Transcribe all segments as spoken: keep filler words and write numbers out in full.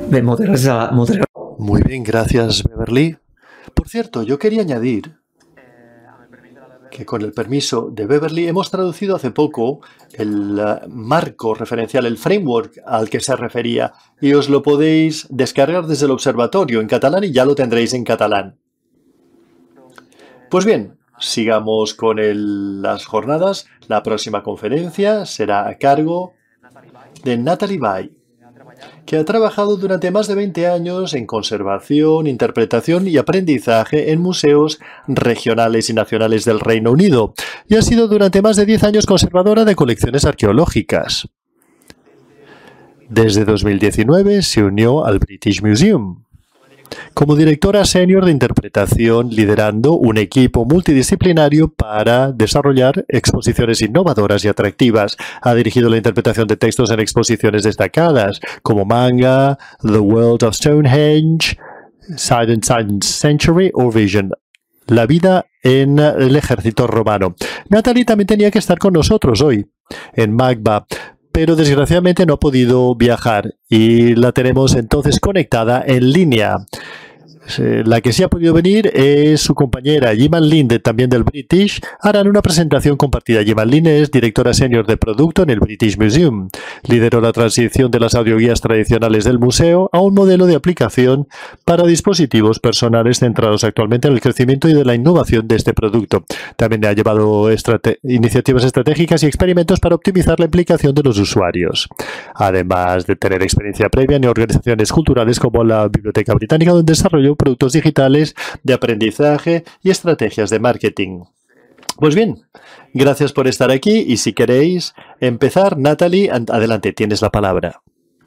de moderar, moderar. Muy bien, gracias, Beverly. Por cierto, yo quería añadir que con el permiso de Beverly hemos traducido hace poco el uh, marco referencial, el framework al que se refería, y os lo podéis descargar desde el observatorio en catalán y ya lo tendréis en catalán. Pues bien, sigamos con el, las jornadas. La próxima conferencia será a cargo de Natalie Bay, que ha trabajado durante más de veinte años en conservación, interpretación y aprendizaje en museos regionales y nacionales del Reino Unido, y ha sido durante más de diez años conservadora de colecciones arqueológicas. Desde dos mil diecinueve se unió al British Museum como directora senior de interpretación, liderando un equipo multidisciplinario para desarrollar exposiciones innovadoras y atractivas. Ha dirigido la interpretación de textos en exposiciones destacadas como Manga, The World of Stonehenge, Silent Century o Vision, la vida en el ejército romano. Natalie también tenía que estar con nosotros hoy en MACBA, pero desgraciadamente no ha podido viajar y la tenemos entonces conectada en línea. La que sí ha podido venir es su compañera Jiman Lin, de, también del British. Harán una presentación compartida. Jiman Lin es directora senior de producto en el British Museum. Lideró la transición de las audioguías tradicionales del museo a un modelo de aplicación para dispositivos personales centrados actualmente en el crecimiento y de la innovación de este producto. También ha llevado estrate- iniciativas estratégicas y experimentos para optimizar la implicación de los usuarios. Además de tener experiencia previa en organizaciones culturales como la Biblioteca Británica, donde desarrolló productos digitales de aprendizaje y estrategias de marketing. Pues bien, gracias por estar aquí y si queréis empezar, Natalie, adelante, tienes la palabra.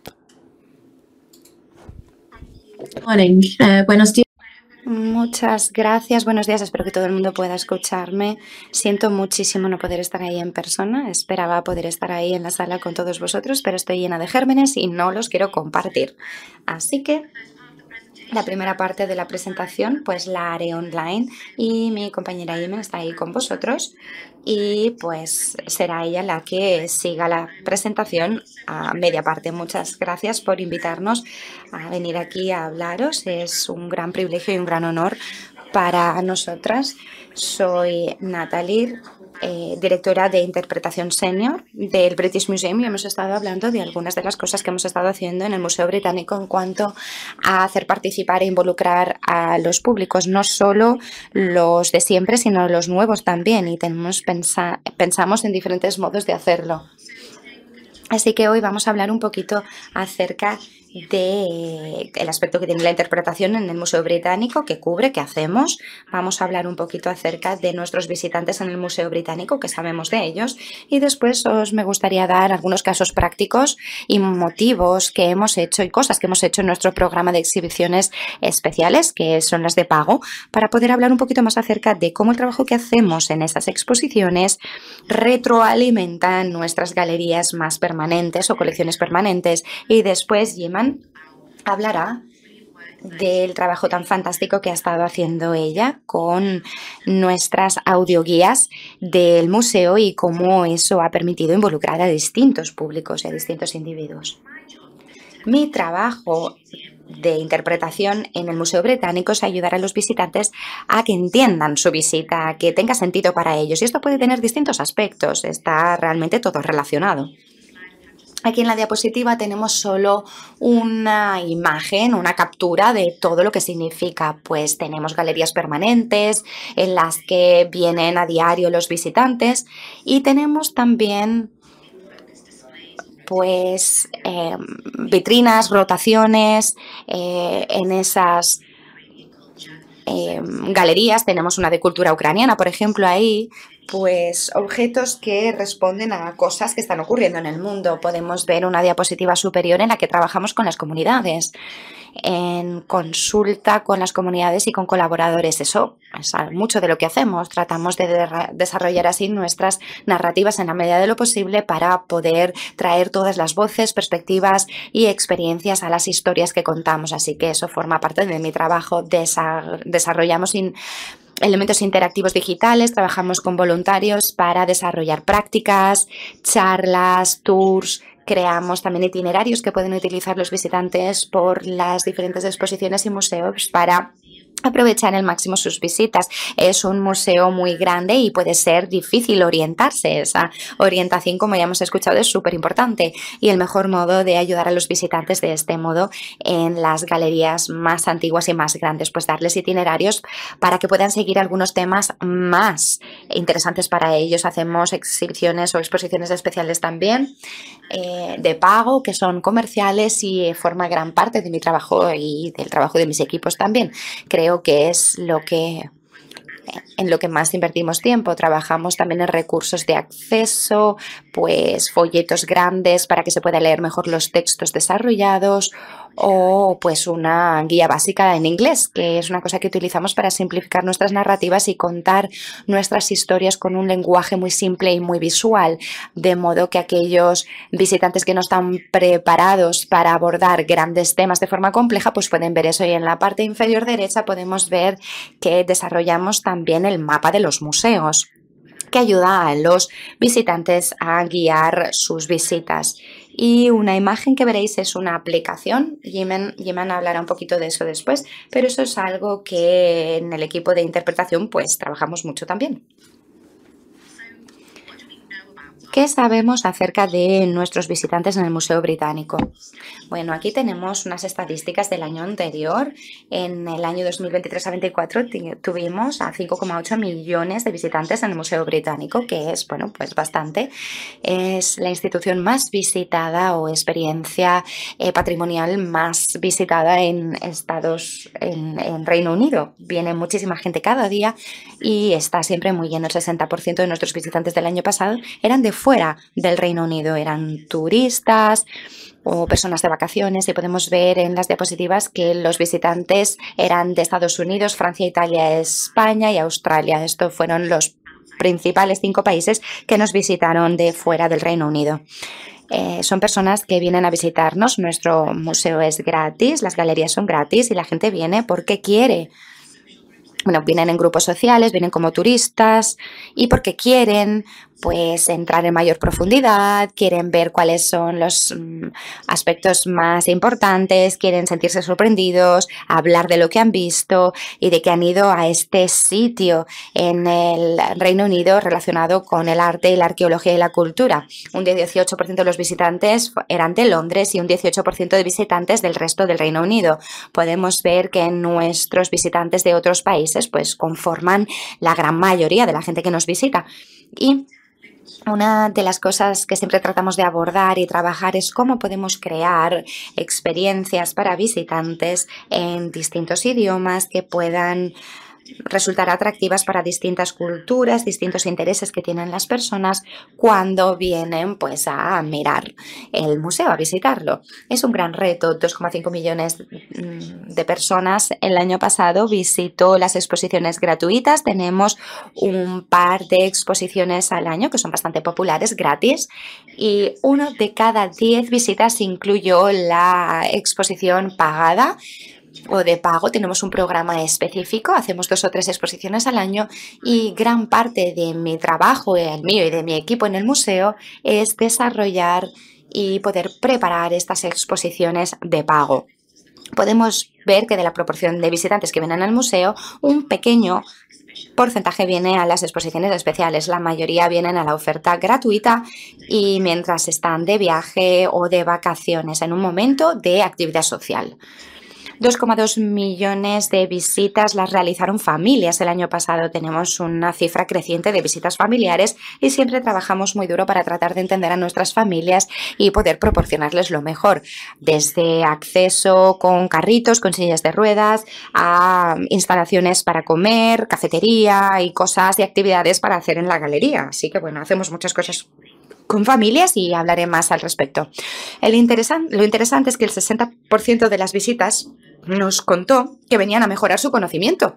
Morning. Uh, buenos días. Muchas gracias, buenos días, espero que todo el mundo pueda escucharme. Siento muchísimo no poder estar ahí en persona, esperaba poder estar ahí en la sala con todos vosotros, pero estoy llena de gérmenes y no los quiero compartir. Así que la primera parte de la presentación pues la haré online y mi compañera Imen está ahí con vosotros y pues será ella la que siga la presentación a media parte. Muchas gracias por invitarnos a venir aquí a hablaros, es un gran privilegio y un gran honor para nosotras. Soy Natalie, Eh, directora de interpretación senior del British Museum y hemos estado hablando de algunas de las cosas que hemos estado haciendo en el Museo Británico en cuanto a hacer participar e involucrar a los públicos, no solo los de siempre, sino los nuevos también, y tenemos pensa pensamos en diferentes modos de hacerlo. Así que hoy vamos a hablar un poquito acerca del aspecto que tiene la interpretación en el Museo Británico, que cubre, qué hacemos. Vamos a hablar un poquito acerca de nuestros visitantes en el Museo Británico, que sabemos de ellos. Y después os me gustaría dar algunos casos prácticos y motivos que hemos hecho y cosas que hemos hecho en nuestro programa de exhibiciones especiales, que son las de pago, para poder hablar un poquito más acerca de cómo el trabajo que hacemos en esas exposiciones retroalimentan nuestras galerías más permanentes o colecciones permanentes. Y después Jiman hablará del trabajo tan fantástico que ha estado haciendo ella con nuestras audioguías del museo y cómo eso ha permitido involucrar a distintos públicos y a distintos individuos. Mi trabajo de interpretación en el Museo Británico es ayudar a los visitantes a que entiendan su visita, a que tenga sentido para ellos. Y esto puede tener distintos aspectos, está realmente todo relacionado. Aquí en la diapositiva tenemos solo una imagen, una captura de todo lo que significa. Pues tenemos galerías permanentes en las que vienen a diario los visitantes y tenemos también pues eh, vitrinas, rotaciones eh, en esas eh, galerías. Tenemos una de cultura ucraniana, por ejemplo, ahí. Pues objetos que responden a cosas que están ocurriendo en el mundo. Podemos ver una diapositiva superior en la que trabajamos con las comunidades, en consulta con las comunidades y con colaboradores. Eso es mucho de lo que hacemos. Tratamos de, de desarrollar así nuestras narrativas en la medida de lo posible para poder traer todas las voces, perspectivas y experiencias a las historias que contamos. Así que eso forma parte de mi trabajo. Desa desarrollamos in elementos interactivos digitales, trabajamos con voluntarios para desarrollar prácticas, charlas, tours Creamos también itinerarios que pueden utilizar los visitantes por las diferentes exposiciones y museos para aprovechar al máximo sus visitas. Es un museo muy grande y puede ser difícil orientarse. Esa orientación, como ya hemos escuchado, es súper importante, y el mejor modo de ayudar a los visitantes de este modo en las galerías más antiguas y más grandes, pues darles itinerarios para que puedan seguir algunos temas más interesantes para ellos. Hacemos exhibiciones o exposiciones especiales también eh, de pago, que son comerciales y forma gran parte de mi trabajo y del trabajo de mis equipos también. Creo que es lo que en lo que más invertimos tiempo. Trabajamos también en recursos de acceso, pues folletos grandes para que se pueda leer mejor los textos desarrollados, o pues una guía básica en inglés, que es una cosa que utilizamos para simplificar nuestras narrativas y contar nuestras historias con un lenguaje muy simple y muy visual, de modo que aquellos visitantes que no están preparados para abordar grandes temas de forma compleja, pues pueden ver eso. Y en la parte inferior derecha podemos ver que desarrollamos también el mapa de los museos, que ayuda a los visitantes a guiar sus visitas. Y una imagen que veréis es una aplicación. Jimen, Jimen hablará un poquito de eso después, pero eso es algo que en el equipo de interpretación pues trabajamos mucho también. ¿Qué sabemos acerca de nuestros visitantes en el Museo Británico? Bueno, aquí tenemos unas estadísticas del año anterior. En el año dos mil veintitrés a veinticuatro tuvimos a cinco coma ocho millones de visitantes en el Museo Británico, que es, bueno, pues bastante. Es la institución más visitada o experiencia eh, patrimonial más visitada en Estados, en, en Reino Unido. Viene muchísima gente cada día y está siempre muy lleno. El sesenta por ciento de nuestros visitantes del año pasado eran de fuera del Reino Unido, eran turistas o personas de vacaciones, y podemos ver en las diapositivas que los visitantes eran de Estados Unidos, Francia, Italia, España y Australia. Estos fueron los principales cinco países que nos visitaron de fuera del Reino Unido. Eh, son personas que vienen a visitarnos. Nuestro museo es gratis, las galerías son gratis y la gente viene porque quiere. Bueno, vienen en grupos sociales, vienen como turistas y porque quieren pues entrar en mayor profundidad, quieren ver cuáles son los mm, aspectos más importantes, quieren sentirse sorprendidos, hablar de lo que han visto y de que han ido a este sitio en el Reino Unido relacionado con el arte, la arqueología y la cultura. Un dieciocho por ciento de los visitantes eran de Londres y un dieciocho por ciento de visitantes del resto del Reino Unido. Podemos ver que nuestros visitantes de otros países pues conforman la gran mayoría de la gente que nos visita. Y una de las cosas que siempre tratamos de abordar y trabajar es cómo podemos crear experiencias para visitantes en distintos idiomas que puedan resultar atractivas para distintas culturas, distintos intereses que tienen las personas cuando vienen pues a mirar el museo, a visitarlo. Es un gran reto. dos coma cinco millones de personas el año pasado visitó las exposiciones gratuitas. Tenemos un par de exposiciones al año que son bastante populares, gratis, y uno de cada diez visitas incluyó la exposición pagada o de pago. Tenemos un programa específico, hacemos dos o tres exposiciones al año, y gran parte de mi trabajo, el mío y de mi equipo en el museo, es desarrollar y poder preparar estas exposiciones de pago. Podemos ver que de la proporción de visitantes que vienen al museo, un pequeño porcentaje viene a las exposiciones especiales. La mayoría vienen a la oferta gratuita y mientras están de viaje o de vacaciones en un momento de actividad social. dos coma dos millones de visitas las realizaron familias el año pasado. Tenemos una cifra creciente de visitas familiares y siempre trabajamos muy duro para tratar de entender a nuestras familias y poder proporcionarles lo mejor, desde acceso con carritos, con sillas de ruedas, a instalaciones para comer, cafetería y cosas y actividades para hacer en la galería. Así que bueno, hacemos muchas cosas con familias y hablaré más al respecto. El interesan- lo interesante es que el sesenta por ciento de las visitas nos contó que venían a mejorar su conocimiento,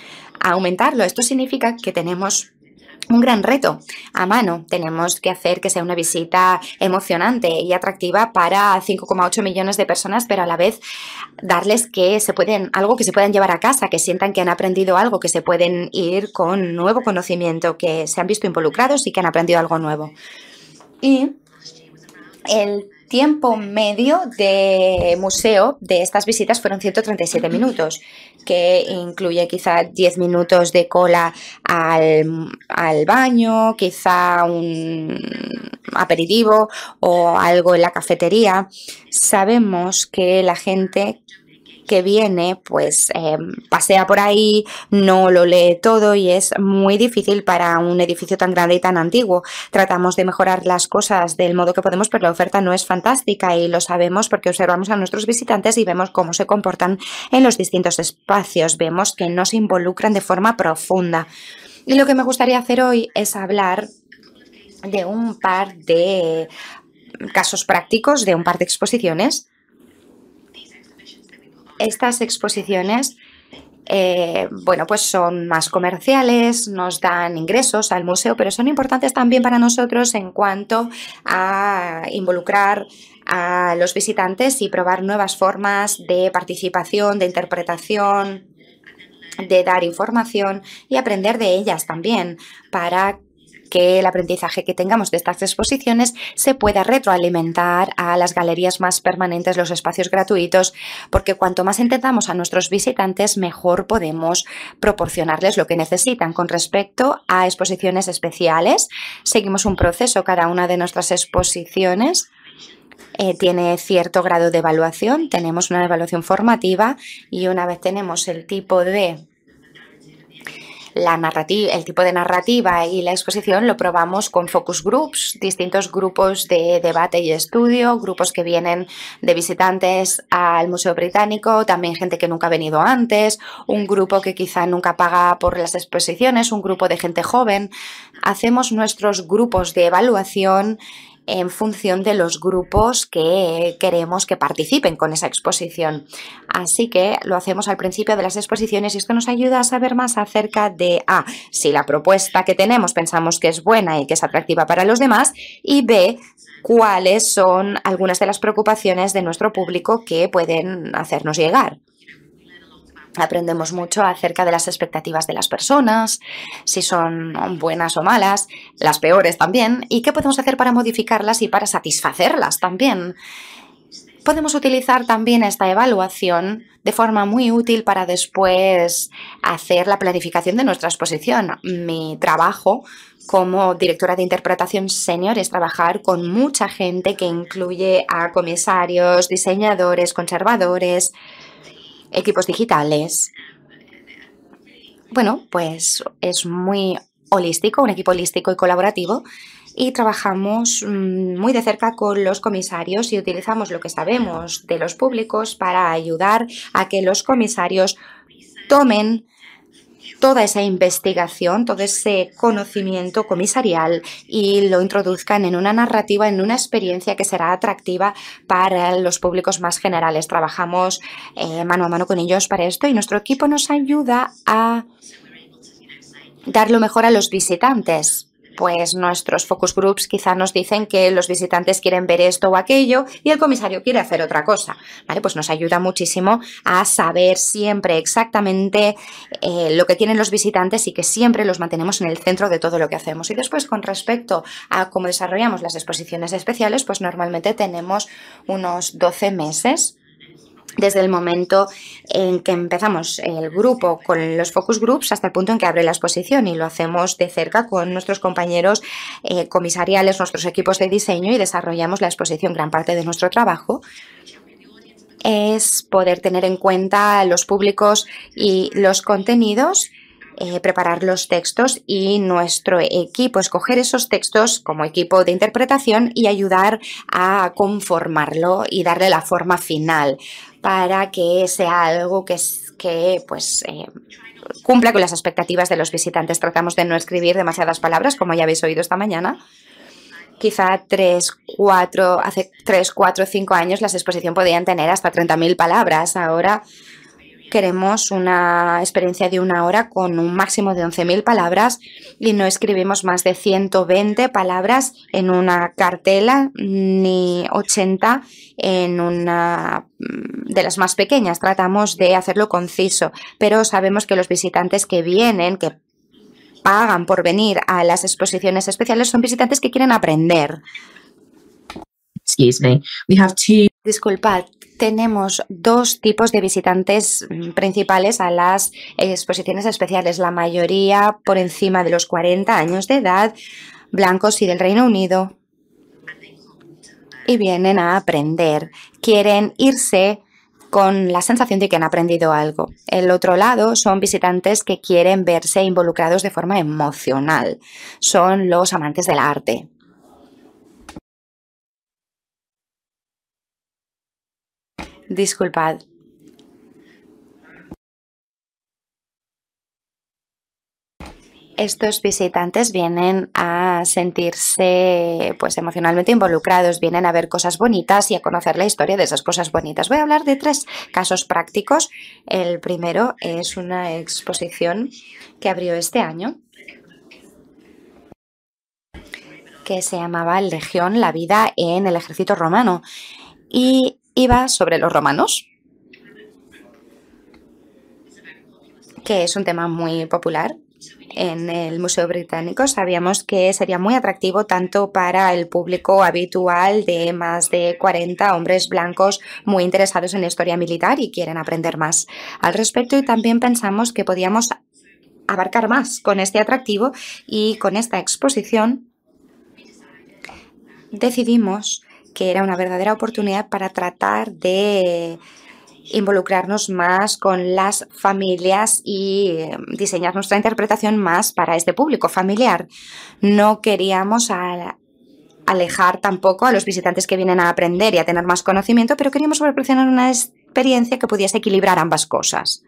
a aumentarlo. Esto significa que tenemos un gran reto a mano. Tenemos que hacer que sea una visita emocionante y atractiva para cinco coma ocho millones de personas, pero a la vez darles que se pueden, algo que se puedan llevar a casa, que sientan que han aprendido algo, que se pueden ir con nuevo conocimiento, que se han visto involucrados y que han aprendido algo nuevo. Y el tiempo medio de museo de estas visitas fueron ciento treinta y siete minutos, que incluye quizá diez minutos de cola al, al baño, quizá un aperitivo o algo en la cafetería. Sabemos que la gente que viene, pues eh, pasea por ahí, no lo lee todo y es muy difícil para un edificio tan grande y tan antiguo. Tratamos de mejorar las cosas del modo que podemos, pero la oferta no es fantástica y lo sabemos porque observamos a nuestros visitantes y vemos cómo se comportan en los distintos espacios. Vemos que no se involucran de forma profunda. Y lo que me gustaría hacer hoy es hablar de un par de casos prácticos, de un par de exposiciones. Estas exposiciones, eh, bueno, pues son más comerciales, nos dan ingresos al museo, pero son importantes también para nosotros en cuanto a involucrar a los visitantes y probar nuevas formas de participación, de interpretación, de dar información y aprender de ellas también para que el aprendizaje que tengamos de estas exposiciones se pueda retroalimentar a las galerías más permanentes, los espacios gratuitos, porque cuanto más entendamos a nuestros visitantes, mejor podemos proporcionarles lo que necesitan. Con respecto a exposiciones especiales, seguimos un proceso. Cada una de nuestras exposiciones eh, tiene cierto grado de evaluación. Tenemos una evaluación formativa y una vez tenemos el tipo de La narrativa, el tipo de narrativa y la exposición lo probamos con focus groups, distintos grupos de debate y estudio, grupos que vienen de visitantes al Museo Británico, también gente que nunca ha venido antes, un grupo que quizá nunca paga por las exposiciones, un grupo de gente joven. Hacemos nuestros grupos de evaluación en función de los grupos que queremos que participen con esa exposición. Así que lo hacemos al principio de las exposiciones y esto nos ayuda a saber más acerca de A, si la propuesta que tenemos pensamos que es buena y que es atractiva para los demás, y B, cuáles son algunas de las preocupaciones de nuestro público que pueden hacernos llegar. Aprendemos mucho acerca de las expectativas de las personas, si son buenas o malas, las peores también, y qué podemos hacer para modificarlas y para satisfacerlas también. Podemos utilizar también esta evaluación de forma muy útil para después hacer la planificación de nuestra exposición. Mi trabajo como directora de interpretación senior es trabajar con mucha gente que incluye a comisarios, diseñadores, conservadores, equipos digitales. Bueno, pues es muy holístico, un equipo holístico y colaborativo, y trabajamos muy de cerca con los comisarios y utilizamos lo que sabemos de los públicos para ayudar a que los comisarios tomen toda esa investigación, todo ese conocimiento comisarial y lo introduzcan en una narrativa, en una experiencia que será atractiva para los públicos más generales. Trabajamos eh, mano a mano con ellos para esto y nuestro equipo nos ayuda a dar lo mejor a los visitantes. Pues nuestros focus groups quizá nos dicen que los visitantes quieren ver esto o aquello y el comisario quiere hacer otra cosa. ¿Vale? Pues nos ayuda muchísimo a saber siempre exactamente eh, lo que tienen los visitantes y que siempre los mantenemos en el centro de todo lo que hacemos. Y después, con respecto a cómo desarrollamos las exposiciones especiales, pues normalmente tenemos unos doce meses desde el momento en que empezamos el grupo con los focus groups hasta el punto en que abre la exposición, y lo hacemos de cerca con nuestros compañeros eh, comisariales, nuestros equipos de diseño, y desarrollamos la exposición. Gran parte de nuestro trabajo es poder tener en cuenta los públicos y los contenidos, Eh, preparar los textos y nuestro equipo escoger esos textos como equipo de interpretación y ayudar a conformarlo y darle la forma final para que sea algo que, que pues, eh, cumpla con las expectativas de los visitantes. Tratamos de no escribir demasiadas palabras, como ya habéis oído esta mañana. Quizá tres, cuatro, hace tres, cuatro, cinco años las exposiciones podían tener hasta treinta mil palabras. Ahora queremos una experiencia de una hora con un máximo de once mil palabras y no escribimos más de ciento veinte palabras en una cartela ni ochenta en una de las más pequeñas. Tratamos de hacerlo conciso, pero sabemos que los visitantes que vienen, que pagan por venir a las exposiciones especiales, son visitantes que quieren aprender. excuse me. We have two. Disculpad, tenemos dos tipos de visitantes principales a las exposiciones especiales. La mayoría por encima de los cuarenta años de edad, blancos y del Reino Unido. Y vienen a aprender. Quieren irse con la sensación de que han aprendido algo. El otro lado son visitantes que quieren verse involucrados de forma emocional. Son los amantes del arte. Disculpad. Estos visitantes vienen a sentirse pues emocionalmente involucrados, vienen a ver cosas bonitas y a conocer la historia de esas cosas bonitas. Voy a hablar de tres casos prácticos. El primero es una exposición que abrió este año, que se llamaba Legión, la vida en el ejército romano, y iba sobre los romanos, que es un tema muy popular en el Museo Británico. Sabíamos que sería muy atractivo tanto para el público habitual de más de cuarenta hombres blancos muy interesados en la historia militar y quieren aprender más al respecto, y también pensamos que podíamos abarcar más con este atractivo, y con esta exposición decidimos que era una verdadera oportunidad para tratar de involucrarnos más con las familias y diseñar nuestra interpretación más para este público familiar. No queríamos alejar tampoco a los visitantes que vienen a aprender y a tener más conocimiento, pero queríamos proporcionar una experiencia que pudiese equilibrar ambas cosas.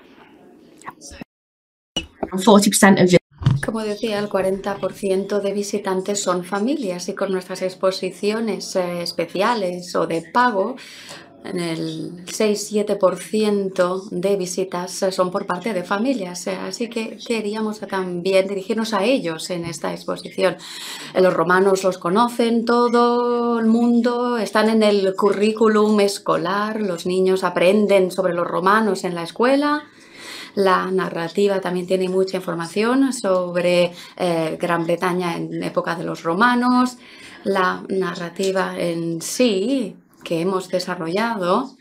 Como decía, el cuarenta por ciento de visitantes son familias, y con nuestras exposiciones eh, especiales o de pago, en el seis siete por ciento de visitas son por parte de familias, así que queríamos también dirigirnos a ellos en esta exposición. Los romanos los conocen todo el mundo, están en el currículum escolar, los niños aprenden sobre los romanos en la escuela. La narrativa también tiene mucha información sobre eh, Gran Bretaña en época de los romanos. La narrativa en sí que hemos desarrollado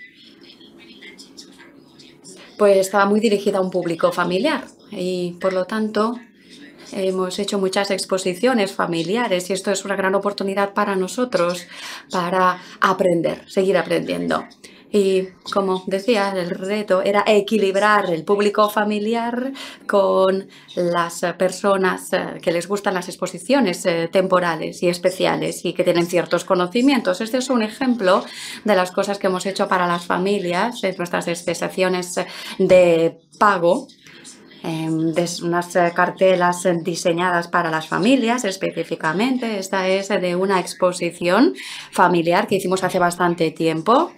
pues estaba muy dirigida a un público familiar, y por lo tanto hemos hecho muchas exposiciones familiares, y esto es una gran oportunidad para nosotros para aprender, seguir aprendiendo. Y como decía, el reto era equilibrar el público familiar con las personas que les gustan las exposiciones temporales y especiales y que tienen ciertos conocimientos. Este es un ejemplo de las cosas que hemos hecho para las familias en nuestras exposiciones de pago. De unas cartelas diseñadas para las familias específicamente. Esta es de una exposición familiar que hicimos hace bastante tiempo.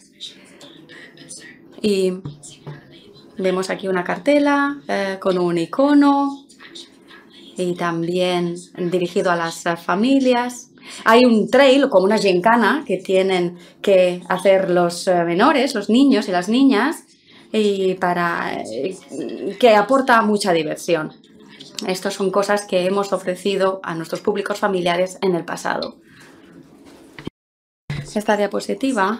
Y vemos aquí una cartela eh, con un icono y también dirigido a las familias. Hay un trail, como una gincana, que tienen que hacer los menores, los niños y las niñas, y para eh, que aporta mucha diversión. Estas son cosas que hemos ofrecido a nuestros públicos familiares en el pasado. Esta diapositiva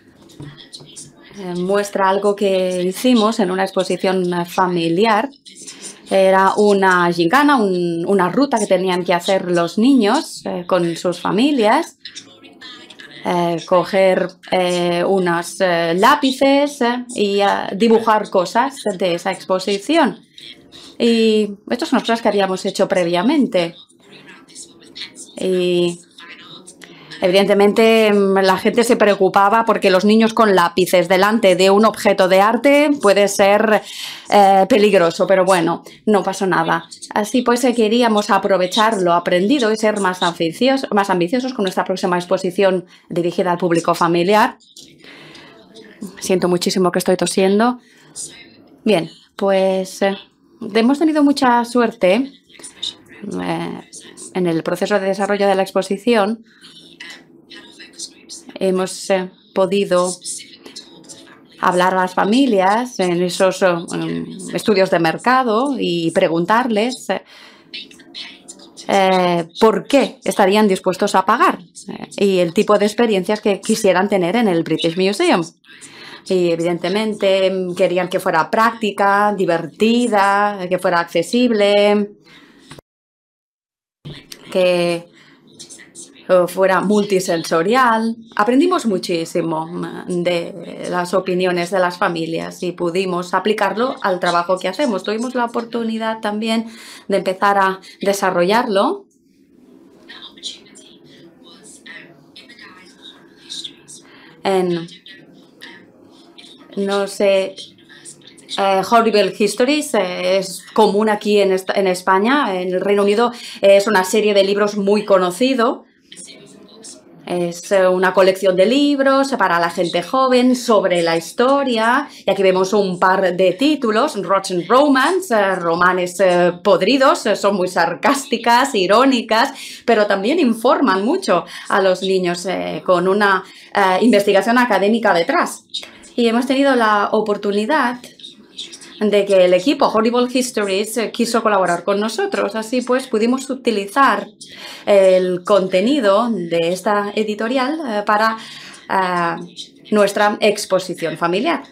muestra algo que hicimos en una exposición familiar. Era una gincana, un, una ruta que tenían que hacer los niños eh, con sus familias. Eh, coger eh, unos eh, lápices eh, y eh, dibujar cosas de esa exposición. Y estas son las cosas que habíamos hecho previamente. Y evidentemente la gente se preocupaba porque los niños con lápices delante de un objeto de arte puede ser eh, peligroso, pero bueno, no pasó nada. Así pues eh, queríamos aprovechar lo aprendido y ser más ambiciosos, más ambiciosos con nuestra próxima exposición dirigida al público familiar. Siento muchísimo que estoy tosiendo. Bien, pues eh, hemos tenido mucha suerte eh, en el proceso de desarrollo de la exposición. Hemos eh, podido hablar a las familias en esos um, estudios de mercado y preguntarles eh, eh, por qué estarían dispuestos a pagar eh, y el tipo de experiencias que quisieran tener en el British Museum. Y evidentemente querían que fuera práctica, divertida, que fuera accesible, que fuera multisensorial. Aprendimos muchísimo de las opiniones de las familias y pudimos aplicarlo al trabajo que hacemos. Tuvimos la oportunidad también de empezar a desarrollarlo en, no sé, Eh, Horrible Histories eh, es común aquí en, en España. En el Reino Unido eh, es una serie de libros muy conocido. Es eh, una colección de libros para la gente joven sobre la historia. Y aquí vemos un par de títulos. Rotten Romance, eh, romanes eh, podridos. Eh, son muy sarcásticas, irónicas, pero también informan mucho a los niños eh, con una eh, investigación académica detrás. Y hemos tenido la oportunidad de que el equipo Horrible Histories quiso colaborar con nosotros. Así pues, pudimos utilizar el contenido de esta editorial para uh, nuestra exposición familiar.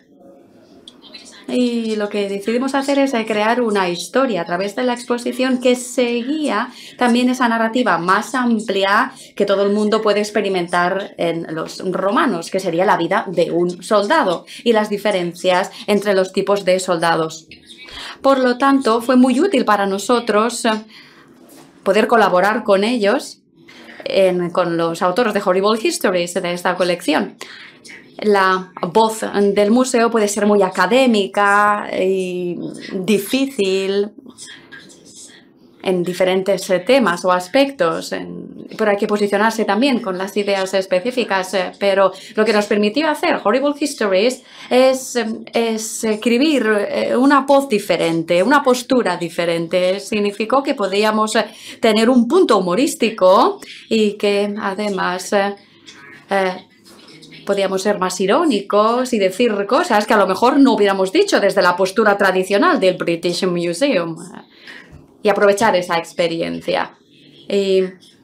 Y lo que decidimos hacer es crear una historia a través de la exposición que seguía también esa narrativa más amplia que todo el mundo puede experimentar en los romanos, que sería la vida de un soldado y las diferencias entre los tipos de soldados. Por lo tanto, fue muy útil para nosotros poder colaborar con ellos, en, con los autores de Horrible Histories de esta colección. La voz del museo puede ser muy académica y difícil en diferentes temas o aspectos, pero hay que posicionarse también con las ideas específicas. Pero lo que nos permitió hacer Horrible Histories es, es escribir una voz diferente, una postura diferente. Significó que podíamos tener un punto humorístico y que además eh, podíamos ser más irónicos y decir cosas que a lo mejor no hubiéramos dicho desde la postura tradicional del British Museum y aprovechar esa experiencia. Y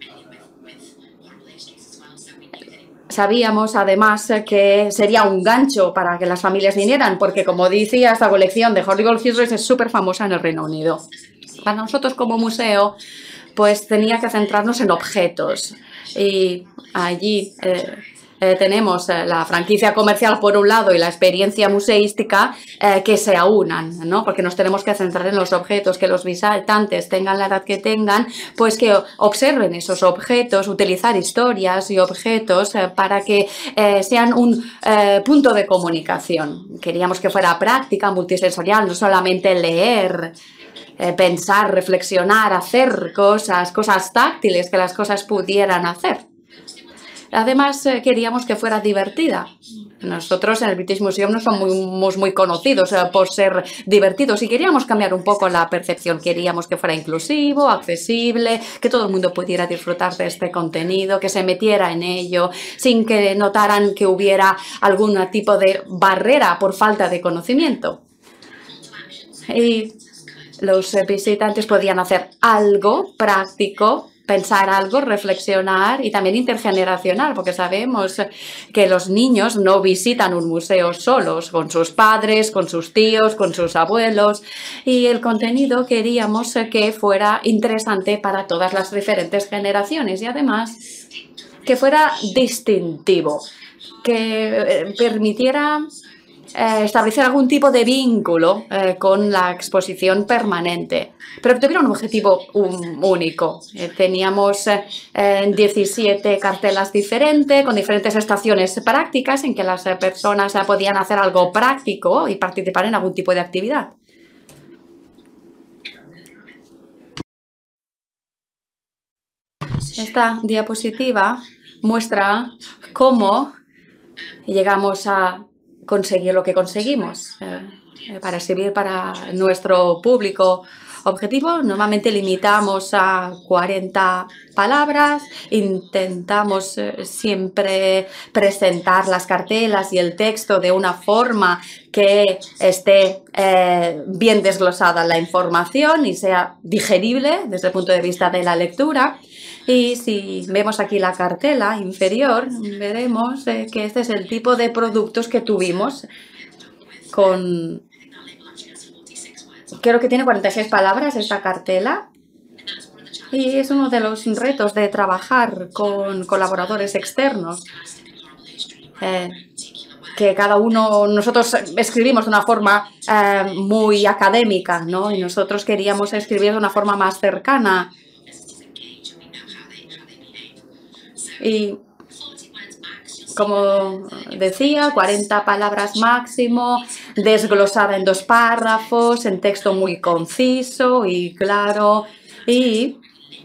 sabíamos además que sería un gancho para que las familias vinieran, porque como decía, esta colección de Horrible Histories es súper famosa en el Reino Unido. Para nosotros como museo, pues tenía que centrarnos en objetos y allí Eh, Eh, tenemos eh, la franquicia comercial por un lado y la experiencia museística eh, que se aunan, ¿no? Porque nos tenemos que centrar en los objetos, que los visitantes tengan la edad que tengan, pues que observen esos objetos, utilizar historias y objetos eh, para que eh, sean un eh, punto de comunicación. Queríamos que fuera práctica, multisensorial, no solamente leer, eh, pensar, reflexionar, hacer cosas, cosas táctiles, que las cosas pudieran hacer. Además, eh, queríamos que fuera divertida. Nosotros en el British Museum no somos muy conocidos eh, por ser divertidos y queríamos cambiar un poco la percepción. Queríamos que fuera inclusivo, accesible, que todo el mundo pudiera disfrutar de este contenido, que se metiera en ello, sin que notaran que hubiera algún tipo de barrera por falta de conocimiento. Y los visitantes podían hacer algo práctico, pensar algo, reflexionar y también intergeneracional, porque sabemos que los niños no visitan un museo solos, con sus padres, con sus tíos, con sus abuelos, y el contenido queríamos que fuera interesante para todas las diferentes generaciones y además que fuera distintivo, que permitiera Eh, establecer algún tipo de vínculo eh, con la exposición permanente, pero que tuviera un objetivo un, único. Eh, teníamos eh, diecisiete cartelas diferentes, con diferentes estaciones prácticas en que las eh, personas eh, podían hacer algo práctico y participar en algún tipo de actividad. Esta diapositiva muestra cómo llegamos a conseguir lo que conseguimos. Eh, para escribir para nuestro público objetivo, normalmente limitamos a cuarenta palabras, intentamos eh, siempre presentar las cartelas y el texto de una forma que esté eh, bien desglosada la información y sea digerible desde el punto de vista de la lectura. Y si vemos aquí la cartela inferior, veremos eh, que este es el tipo de productos que tuvimos con... Creo que tiene cuarenta y seis palabras esta cartela y es uno de los retos de trabajar con colaboradores externos. Eh, que cada uno, nosotros escribimos de una forma eh, muy académica, ¿no? Y nosotros queríamos escribir de una forma más cercana. Y como decía, cuarenta palabras máximo, desglosada en dos párrafos, en texto muy conciso y claro. Y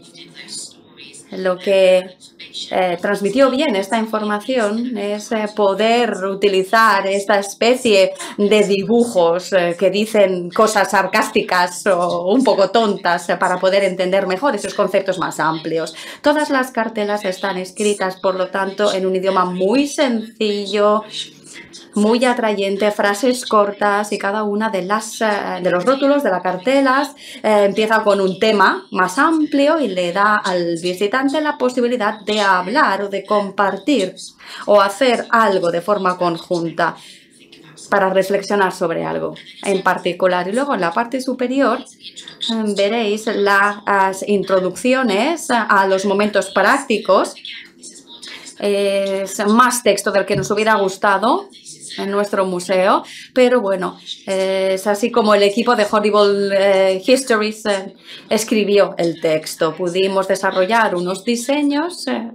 lo que eh, transmitió bien esta información es eh, poder utilizar esta especie de dibujos eh, que dicen cosas sarcásticas o un poco tontas eh, para poder entender mejor esos conceptos más amplios. Todas las cartelas están escritas, por lo tanto, en un idioma muy sencillo, muy atrayente, frases cortas, y cada una de las eh, de los rótulos de las cartelas eh, empieza con un tema más amplio y le da al visitante la posibilidad de hablar o de compartir o hacer algo de forma conjunta para reflexionar sobre algo en particular. Y luego en la parte superior eh, veréis las introducciones a los momentos prácticos. Es más texto del que nos hubiera gustado en nuestro museo, pero bueno, eh, es así como el equipo de Horrible eh, Histories eh, escribió el texto. Pudimos desarrollar unos diseños eh,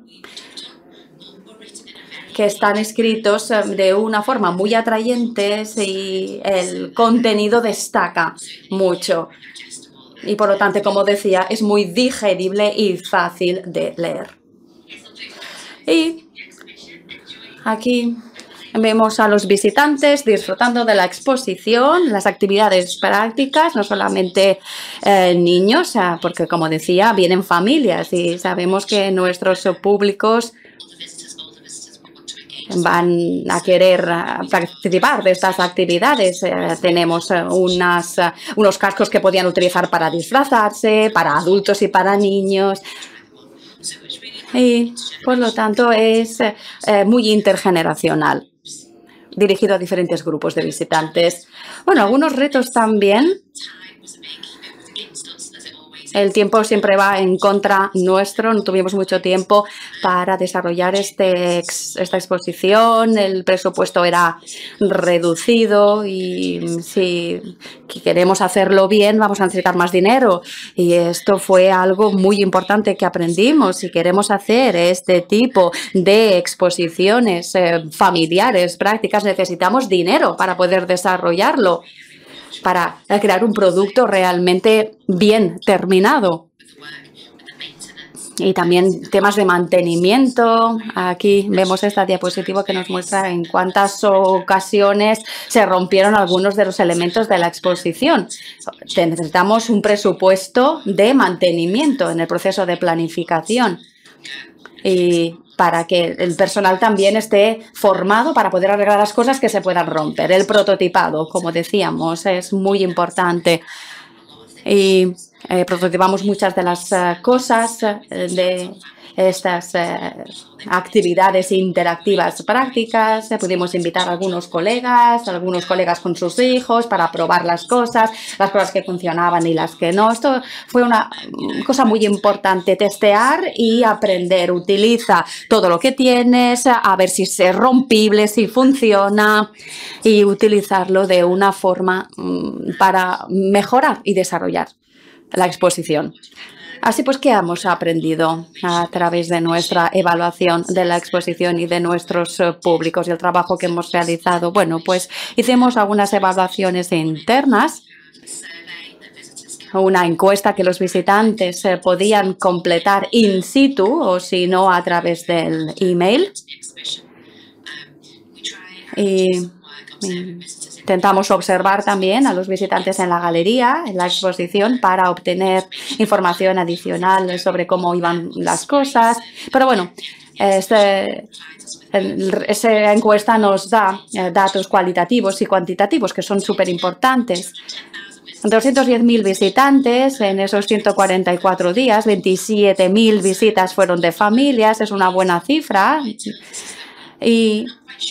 que están escritos eh, de una forma muy atrayente y el contenido destaca mucho. Y por lo tanto, como decía, es muy digerible y fácil de leer. Y aquí vemos a los visitantes disfrutando de la exposición, las actividades prácticas, no solamente eh, niños, porque como decía, vienen familias y sabemos que nuestros públicos van a querer participar de estas actividades. Eh, tenemos unas, unos cascos que podían utilizar para disfrazarse, para adultos y para niños. Y por lo tanto es eh, muy intergeneracional, dirigido a diferentes grupos de visitantes. Bueno, algunos retos también. El tiempo siempre va en contra nuestro. No tuvimos mucho tiempo para desarrollar este ex, esta exposición. El presupuesto era reducido y si queremos hacerlo bien vamos a necesitar más dinero. Y esto fue algo muy importante que aprendimos. Si queremos hacer este tipo de exposiciones eh, familiares, prácticas, necesitamos dinero para poder desarrollarlo, para crear un producto realmente bien terminado. Y también temas de mantenimiento. Aquí vemos esta diapositiva que nos muestra en cuántas ocasiones se rompieron algunos de los elementos de la exposición. Necesitamos un presupuesto de mantenimiento en el proceso de planificación y para que el personal también esté formado para poder arreglar las cosas que se puedan romper. El prototipado, como decíamos, es muy importante. Y eh, prototipamos muchas de las uh, cosas uh, de estas uh, actividades interactivas prácticas. Eh, pudimos invitar a algunos colegas, algunos colegas con sus hijos para probar las cosas, las cosas que funcionaban y las que no. Esto fue una cosa muy importante, testear y aprender. Utiliza todo lo que tienes, a ver si es rompible, si funciona, y utilizarlo de una forma um, para mejorar y desarrollar la exposición. Así pues, ¿qué hemos aprendido a través de nuestra evaluación de la exposición y de nuestros uh, públicos y el trabajo que hemos realizado? Bueno, pues hicimos algunas evaluaciones internas, una encuesta que los visitantes eh, podían completar in situ o si no a través del email. Y Intentamos observar también a los visitantes en la galería, en la exposición, para obtener información adicional sobre cómo iban las cosas. Pero bueno, este, esa encuesta nos da datos cualitativos y cuantitativos que son súper importantes. doscientos diez mil visitantes en esos ciento cuarenta y cuatro días, veintisiete mil visitas fueron de familias, es una buena cifra. Y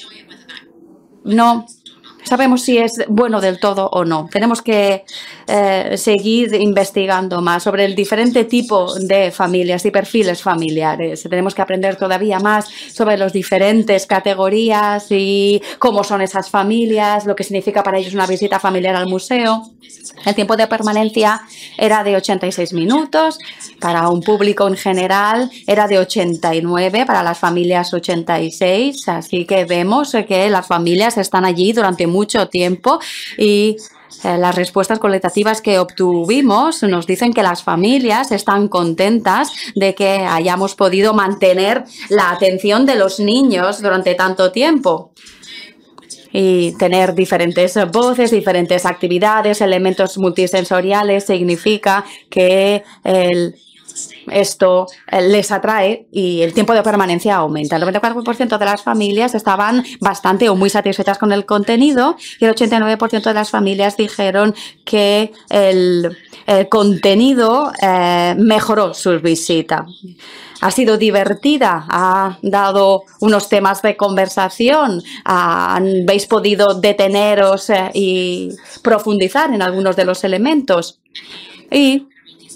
no sabemos si es bueno del todo o no. Tenemos que eh, seguir investigando más sobre el diferente tipo de familias y perfiles familiares. Tenemos que aprender todavía más sobre las diferentes categorías y cómo son esas familias, lo que significa para ellos una visita familiar al museo. El tiempo de permanencia era de ochenta y seis minutos. Para un público en general era de ochenta y nueve, para las familias ochenta y seis. Así que vemos que las familias están allí durante mucho tiempo y eh, las respuestas cualitativas que obtuvimos nos dicen que las familias están contentas de que hayamos podido mantener la atención de los niños durante tanto tiempo. Y tener diferentes voces, diferentes actividades, elementos multisensoriales, significa que el, esto les atrae y el tiempo de permanencia aumenta. El noventa y cuatro por ciento de las familias estaban bastante o muy satisfechas con el contenido y el ochenta y nueve por ciento de las familias dijeron que el, el contenido eh, mejoró su visita. Ha sido divertida, ha dado unos temas de conversación, habéis podido deteneros eh, y profundizar en algunos de los elementos. Y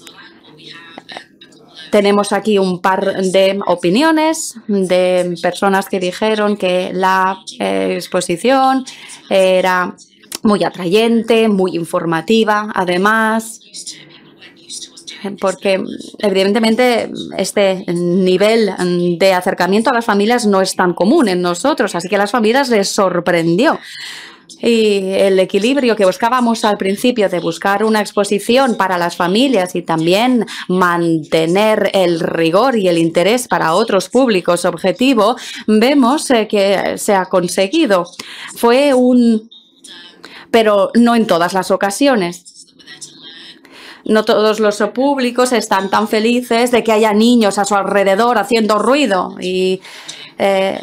tenemos aquí un par de opiniones de personas que dijeron que la eh, exposición era muy atrayente, muy informativa, además, porque evidentemente este nivel de acercamiento a las familias no es tan común en nosotros, así que a las familias les sorprendió. Y el equilibrio que buscábamos al principio de buscar una exposición para las familias y también mantener el rigor y el interés para otros públicos objetivo, vemos que se ha conseguido. Fue un... pero no en todas las ocasiones. No todos los públicos están tan felices de que haya niños a su alrededor haciendo ruido y eh,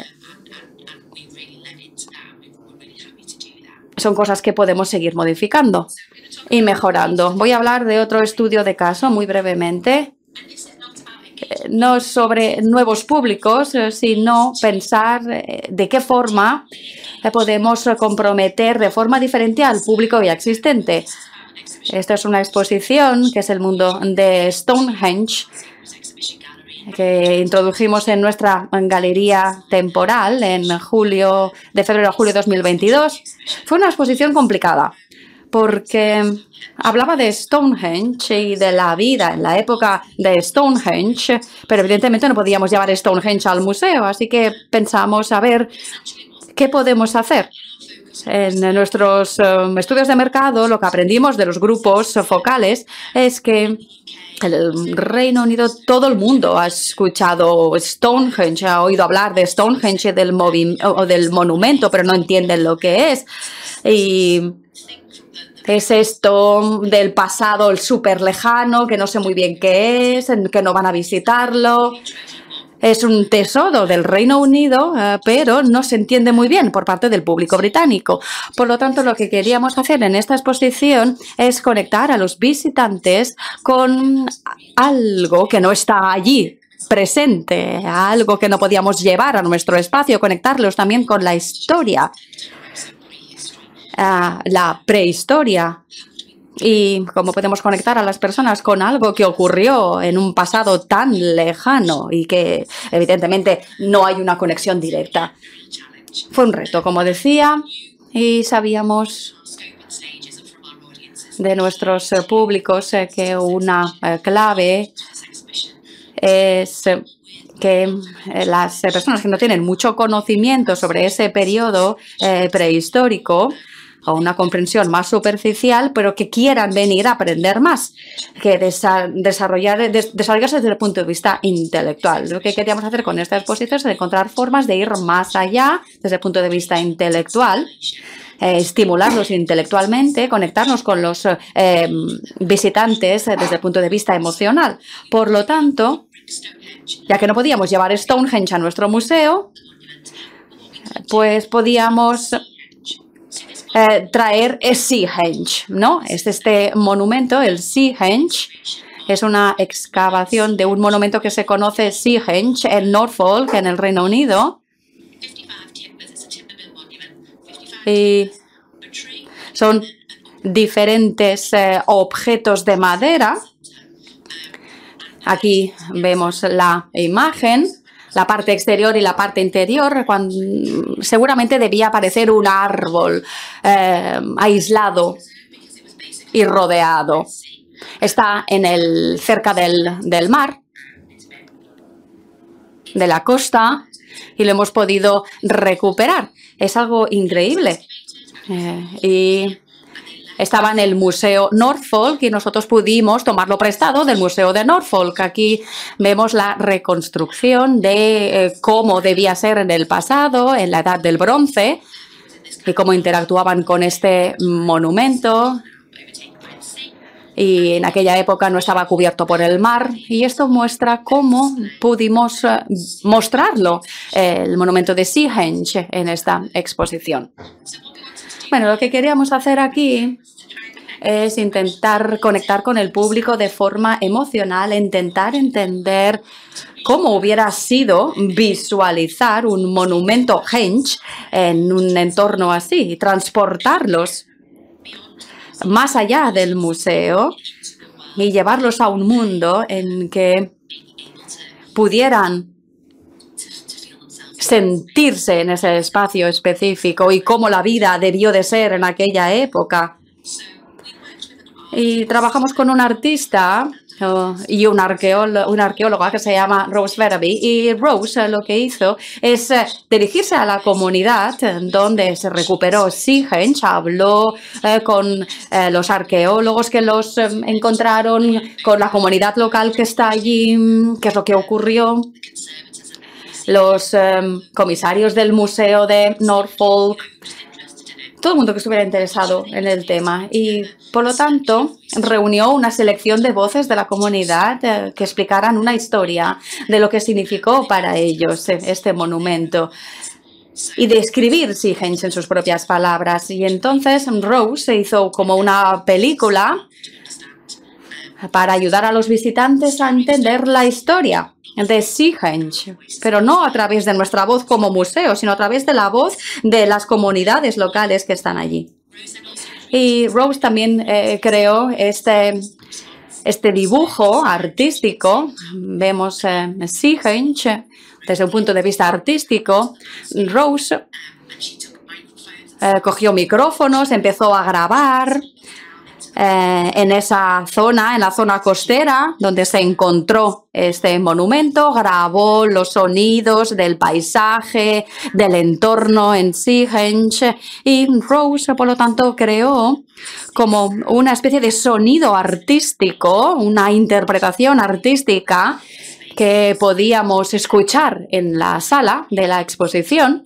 son cosas que podemos seguir modificando y mejorando. Voy a hablar de otro estudio de caso muy brevemente. No sobre nuevos públicos, sino pensar de qué forma podemos comprometer de forma diferente al público ya existente. Esta es una exposición que es el mundo de Stonehenge, que introdujimos en nuestra galería temporal en julio, de febrero a julio de dos mil veintidós. Fue una exposición complicada porque hablaba de Stonehenge y de la vida en la época de Stonehenge, pero evidentemente no podíamos llevar Stonehenge al museo, así que pensamos a ver qué podemos hacer. En nuestros um, estudios de mercado, lo que aprendimos de los grupos focales es que el Reino Unido, todo el mundo ha escuchado Stonehenge, ha oído hablar de Stonehenge del o del monumento, pero no entienden lo que es. Y es esto del pasado, el súper lejano, que no sé muy bien qué es, que no van a visitarlo. Es un tesoro del Reino Unido, eh, pero no se entiende muy bien por parte del público británico. Por lo tanto, lo que queríamos hacer en esta exposición es conectar a los visitantes con algo que no está allí presente, algo que no podíamos llevar a nuestro espacio, conectarlos también con la historia, uh, la prehistoria. Y cómo podemos conectar a las personas con algo que ocurrió en un pasado tan lejano y que evidentemente no hay una conexión directa. Fue un reto, como decía, y sabíamos de nuestros públicos que una clave es que las personas que no tienen mucho conocimiento sobre ese periodo eh, prehistórico o una comprensión más superficial, pero que quieran venir a aprender más, que desa desarrollar, des desarrollarse desde el punto de vista intelectual. Lo que queríamos hacer con esta exposición es encontrar formas de ir más allá desde el punto de vista intelectual eh, estimularlos intelectualmente, conectarnos con los eh, visitantes desde el punto de vista emocional. Por lo tanto, ya que no podíamos llevar Stonehenge a nuestro museo, pues podíamos eh, traer Seahenge, ¿no? Es este monumento, el Seahenge. Es una excavación de un monumento que se conoce Seahenge en Norfolk, en el Reino Unido. Y son diferentes eh, objetos de madera. Aquí vemos la imagen, la parte exterior y la parte interior. Cuando, seguramente debía parecer un árbol eh, aislado y rodeado. Está en el, cerca del, del mar, de la costa, y lo hemos podido recuperar. Es algo increíble. Eh, y estaba en el Museo Norfolk y nosotros pudimos tomarlo prestado del Museo de Norfolk. Aquí vemos la reconstrucción de eh, cómo debía ser en el pasado, en la Edad del Bronce, y cómo interactuaban con este monumento. Y en aquella época no estaba cubierto por el mar, y esto muestra cómo pudimos uh, mostrarlo, eh, el monumento de Seahenge, en esta exposición. Bueno, lo que queríamos hacer aquí es intentar conectar con el público de forma emocional, intentar entender cómo hubiera sido visualizar un monumento Henge en un entorno así y transportarlos más allá del museo y llevarlos a un mundo en que pudieran sentirse en ese espacio específico y cómo la vida debió de ser en aquella época. Y trabajamos con un artista uh, y un arqueólogo, una arqueóloga que se llama Rose Verby. Y Rose uh, lo que hizo es uh, dirigirse a la comunidad donde se recuperó Seahenge. Habló uh, con uh, los arqueólogos que los um, encontraron, con la comunidad local que está allí, qué es lo que ocurrió. Los um, comisarios del Museo de Norfolk, todo el mundo que estuviera interesado en el tema, y por lo tanto reunió una selección de voces de la comunidad eh, que explicaran una historia de lo que significó para ellos eh, este monumento y describir Seahenge en sus propias palabras. Y entonces Rose hizo como una película para ayudar a los visitantes a entender la historia de Seahenge, pero no a través de nuestra voz como museo, sino a través de la voz de las comunidades locales que están allí. Y Rose también eh, creó este, este dibujo artístico. Vemos eh, Seahenge desde un punto de vista artístico. Rose eh, cogió micrófonos, empezó a grabar Eh, en esa zona, en la zona costera, donde se encontró este monumento, grabó los sonidos del paisaje, del entorno en Seahenge, y Rose, por lo tanto, creó como una especie de sonido artístico, una interpretación artística que podíamos escuchar en la sala de la exposición,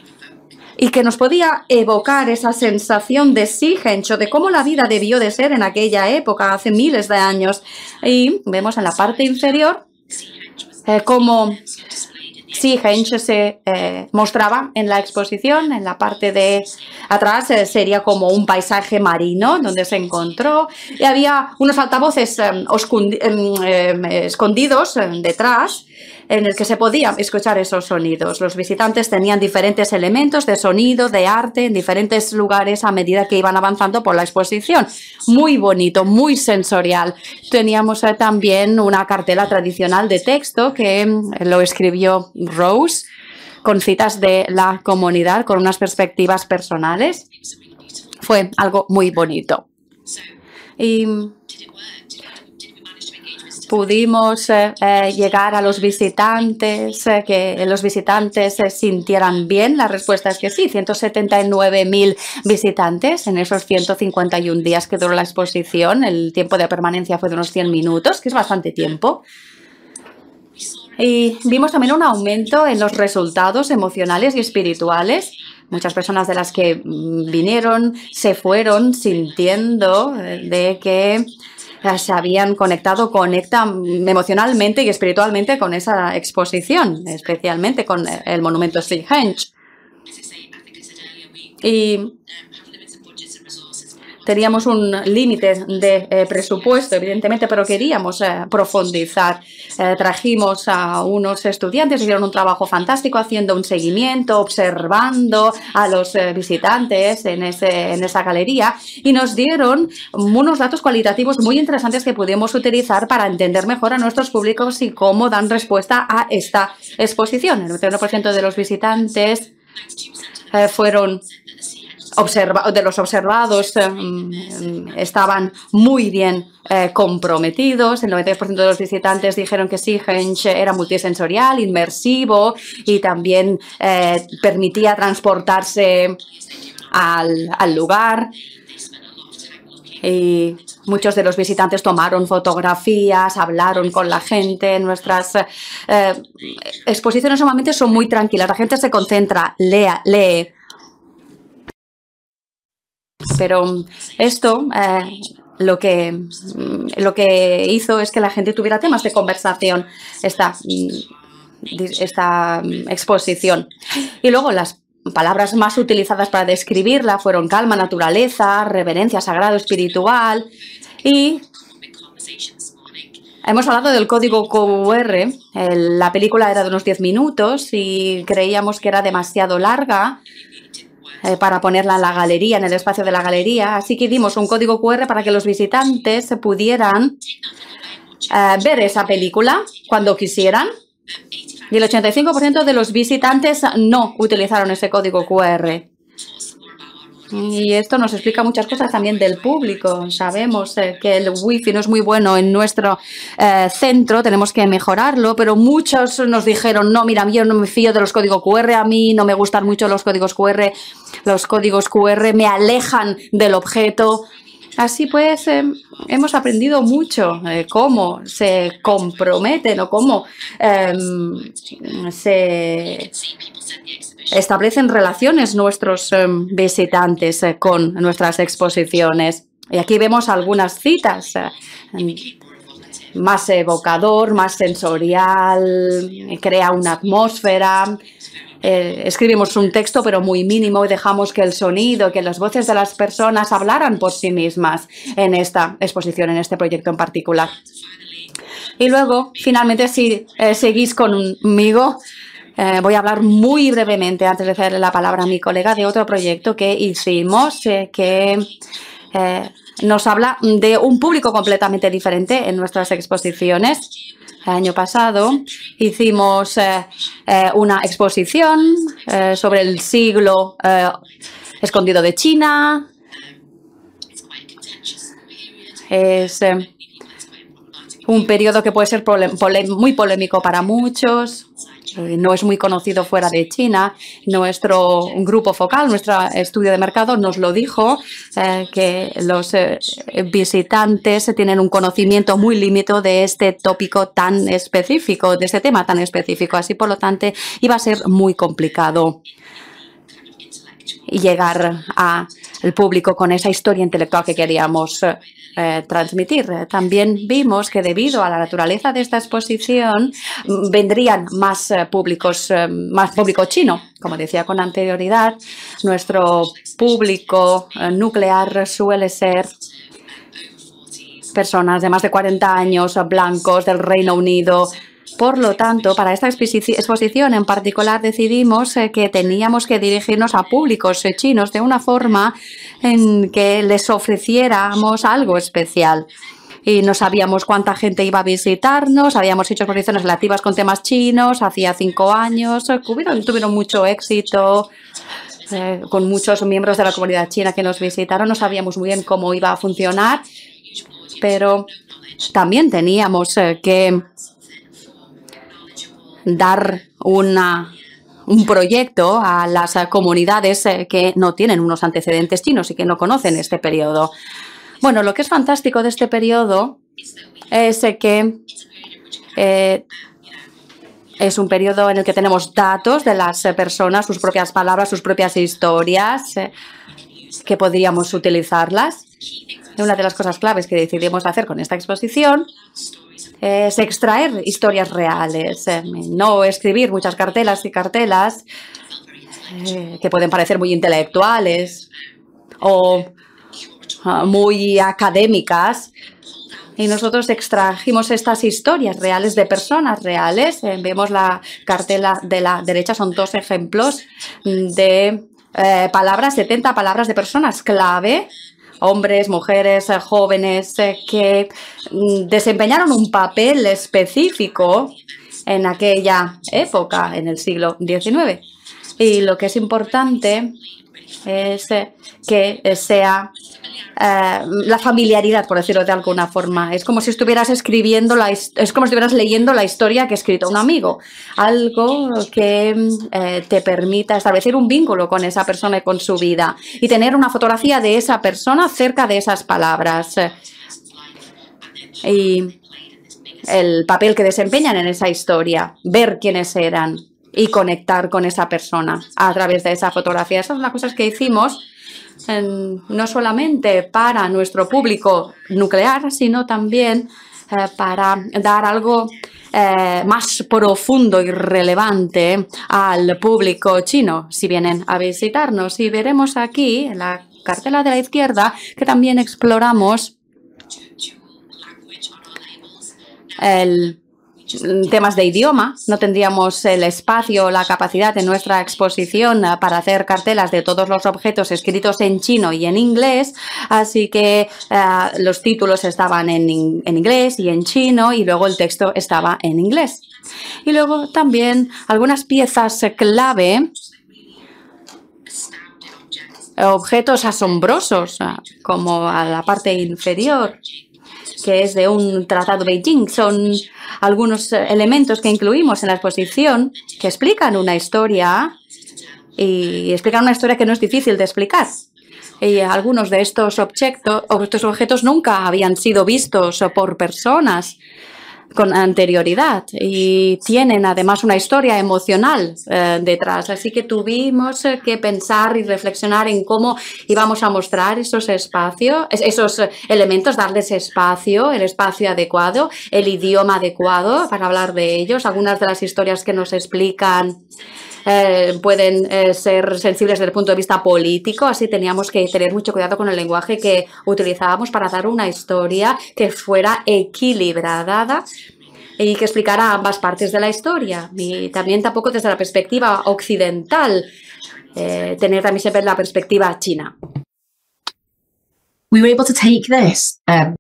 y que nos podía evocar esa sensación de Seahenge o de cómo la vida debió de ser en aquella época, hace miles de años. Y vemos en la parte inferior eh, cómo Seahenge se eh, mostraba en la exposición. En la parte de atrás eh, sería como un paisaje marino donde se encontró, y había unos altavoces eh, eh, escondidos eh, detrás, en el que se podía escuchar esos sonidos. Los visitantes tenían diferentes elementos de sonido, de arte, en diferentes lugares a medida que iban avanzando por la exposición. Muy bonito, muy sensorial. Teníamos eh, también una cartela tradicional de texto que eh, lo escribió Rose, con citas de la comunidad, con unas perspectivas personales. Fue algo muy bonito. Y pudimos eh, eh, llegar a los visitantes, eh, que los visitantes se sintieran bien. La respuesta es que sí, ciento setenta y nueve mil visitantes en esos ciento cincuenta y un días que duró la exposición. El tiempo de permanencia fue de unos cien minutos, que es bastante tiempo. Y vimos también un aumento en los resultados emocionales y espirituales muchas personas de las que vinieron se fueron sintiendo de que se habían conectado, conectan emocionalmente y espiritualmente con esa exposición, especialmente con el monumento Stonehenge. Y teníamos un límite de eh, presupuesto, evidentemente, pero queríamos eh, profundizar. Eh, trajimos a unos estudiantes, hicieron un trabajo fantástico haciendo un seguimiento, observando a los eh, visitantes en, ese, en esa galería y nos dieron unos datos cualitativos muy interesantes que pudimos utilizar para entender mejor a nuestros públicos y cómo dan respuesta a esta exposición. El noventa y uno por ciento de los visitantes eh, fueron Observa de los observados eh, estaban muy bien eh, comprometidos. El noventa y dos por ciento de los visitantes dijeron que Stonehenge era multisensorial, inmersivo y también eh, permitía transportarse al, al lugar. Y muchos de los visitantes tomaron fotografías, hablaron con la gente. Nuestras eh, exposiciones normalmente son muy tranquilas. La gente se concentra, lea, lee. Pero esto eh, lo, que, lo que hizo es que la gente tuviera temas de conversación, esta, esta exposición. Y luego las palabras más utilizadas para describirla fueron calma, naturaleza, reverencia, sagrado, espiritual. Y hemos hablado del código Q R. La película era de unos diez minutos y creíamos que era demasiado larga Eh, para ponerla en la galería, en el espacio de la galería. Así que dimos un código Q R para que los visitantes pudieran eh, ver esa película cuando quisieran. Y el ochenta y cinco por ciento de los visitantes no utilizaron ese código Q R. Y esto nos explica muchas cosas también del público. Sabemos eh, que el wifi no es muy bueno en nuestro eh, centro, tenemos que mejorarlo, pero muchos nos dijeron, no, mira, yo no me fío de los códigos Q R, a mí no me gustan mucho los códigos Q R, los códigos Q R me alejan del objeto. Así pues, eh, hemos aprendido mucho eh, cómo se comprometen o cómo eh, se establecen relaciones nuestros eh, visitantes eh, con nuestras exposiciones. Y aquí vemos algunas citas. Eh, más evocador, más sensorial, crea una atmósfera. Eh, escribimos un texto pero muy mínimo y dejamos que el sonido, que las voces de las personas hablaran por sí mismas en esta exposición, en este proyecto en particular. Y luego, finalmente, si eh, seguís conmigo, eh, voy a hablar muy brevemente, antes de hacerle la palabra a mi colega, de otro proyecto que hicimos, eh, que eh, nos habla de un público completamente diferente en nuestras exposiciones. El año pasado hicimos eh, eh, una exposición eh, sobre el siglo eh, escondido de China. Es eh, un periodo que puede ser pole pole muy polémico para muchos. Eh, no es muy conocido fuera de China. Nuestro grupo focal, nuestro estudio de mercado nos lo dijo, eh, que los eh, visitantes tienen un conocimiento muy limitado de este tópico tan específico, de este tema tan específico. Así, por lo tanto, iba a ser muy complicado llegar al público con esa historia intelectual que queríamos eh, transmitir. También vimos que debido a la naturaleza de esta exposición vendrían más eh, públicos, eh, más público chino. Como decía con anterioridad, nuestro público eh, nuclear suele ser personas de más de cuarenta años, blancos, del Reino Unido. Por lo tanto, para esta exposición en particular decidimos eh, que teníamos que dirigirnos a públicos eh, chinos de una forma en que les ofreciéramos algo especial. Y no sabíamos cuánta gente iba a visitarnos, habíamos hecho exposiciones relativas con temas chinos hacía cinco años, eh, tuvieron, tuvieron mucho éxito. Eh, con muchos miembros de la comunidad china que nos visitaron, no sabíamos muy bien cómo iba a funcionar, pero también teníamos eh, que dar una, un proyecto a las comunidades que no tienen unos antecedentes chinos y que no conocen este periodo. Bueno, lo que es fantástico de este periodo es que eh, Es un periodo en el que tenemos datos de las personas, sus propias palabras, sus propias historias, eh, que podríamos utilizarlas. Una de las cosas claves que decidimos hacer con esta exposición es extraer historias reales, eh, no escribir muchas cartelas y cartelas eh, que pueden parecer muy intelectuales o uh, muy académicas. Y nosotros extrajimos estas historias reales de personas reales. Eh, vemos la cartela de la derecha, son dos ejemplos de eh, palabras, setenta palabras de personas clave, hombres, mujeres, eh, jóvenes, eh, que mm, desempeñaron un papel específico en aquella época, en el siglo diecinueve. Y lo que es importante es eh, que sea eh, la familiaridad, por decirlo de alguna forma. Es como si estuvieras escribiendo, la, es como si estuvieras leyendo la historia que ha escrito un amigo. Algo que eh, te permita establecer un vínculo con esa persona y con su vida. Y tener una fotografía de esa persona cerca de esas palabras. Y el papel que desempeñan en esa historia. Ver quiénes eran. Y conectar con esa persona a través de esa fotografía. Esas son las cosas que hicimos en, no solamente para nuestro público nuclear, sino también eh, para dar algo eh, más profundo y relevante al público chino si vienen a visitarnos. Y veremos aquí en la cartela de la izquierda que también exploramos el temas de idioma. No tendríamos el espacio o la capacidad en nuestra exposición para hacer cartelas de todos los objetos escritos en chino y en inglés, así que uh, los títulos estaban en, en inglés y en chino y luego el texto estaba en inglés. Y luego también algunas piezas clave, objetos asombrosos, como a la parte inferior, que es de un tratado de Beijing. Son algunos elementos que incluimos en la exposición que explican una historia y explican una historia que no es difícil de explicar. Y algunos de estos objetos, estos objetos nunca habían sido vistos por personas con anterioridad y tienen además una historia emocional eh, detrás. Así que tuvimos que pensar y reflexionar en cómo íbamos a mostrar esos espacios, esos elementos, darles espacio, el espacio adecuado, el idioma adecuado para hablar de ellos. Algunas de las historias que nos explican Eh, pueden eh, ser sensibles desde el punto de vista político, así teníamos que tener mucho cuidado con el lenguaje que utilizábamos para dar una historia que fuera equilibrada y que explicara ambas partes de la historia. Y también tampoco desde la perspectiva occidental, eh, tener también siempre la perspectiva china. We were able to take this. Um...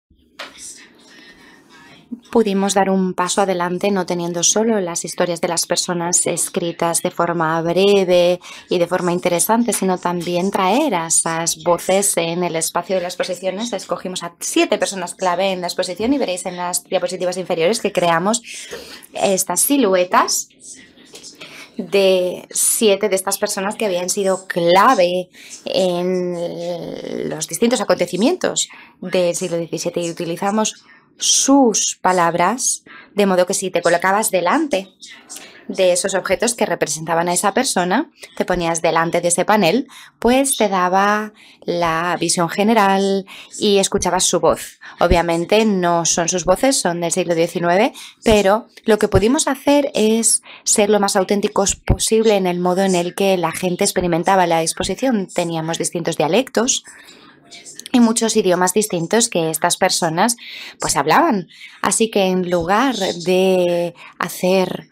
Pudimos dar un paso adelante no teniendo solo las historias de las personas escritas de forma breve y de forma interesante, sino también traer a esas voces en el espacio de las exposiciones. Escogimos a siete personas clave en la exposición y veréis en las diapositivas inferiores que creamos estas siluetas de siete de estas personas que habían sido clave en los distintos acontecimientos del siglo diecisiete y utilizamos sus palabras, de modo que si te colocabas delante de esos objetos que representaban a esa persona, te ponías delante de ese panel, pues te daba la visión general y escuchabas su voz. Obviamente no son sus voces, son del siglo diecinueve, pero lo que pudimos hacer es ser lo más auténticos posible en el modo en el que la gente experimentaba la exposición. Teníamos distintos dialectos y muchos idiomas distintos que estas personas pues hablaban. Así que en lugar de hacer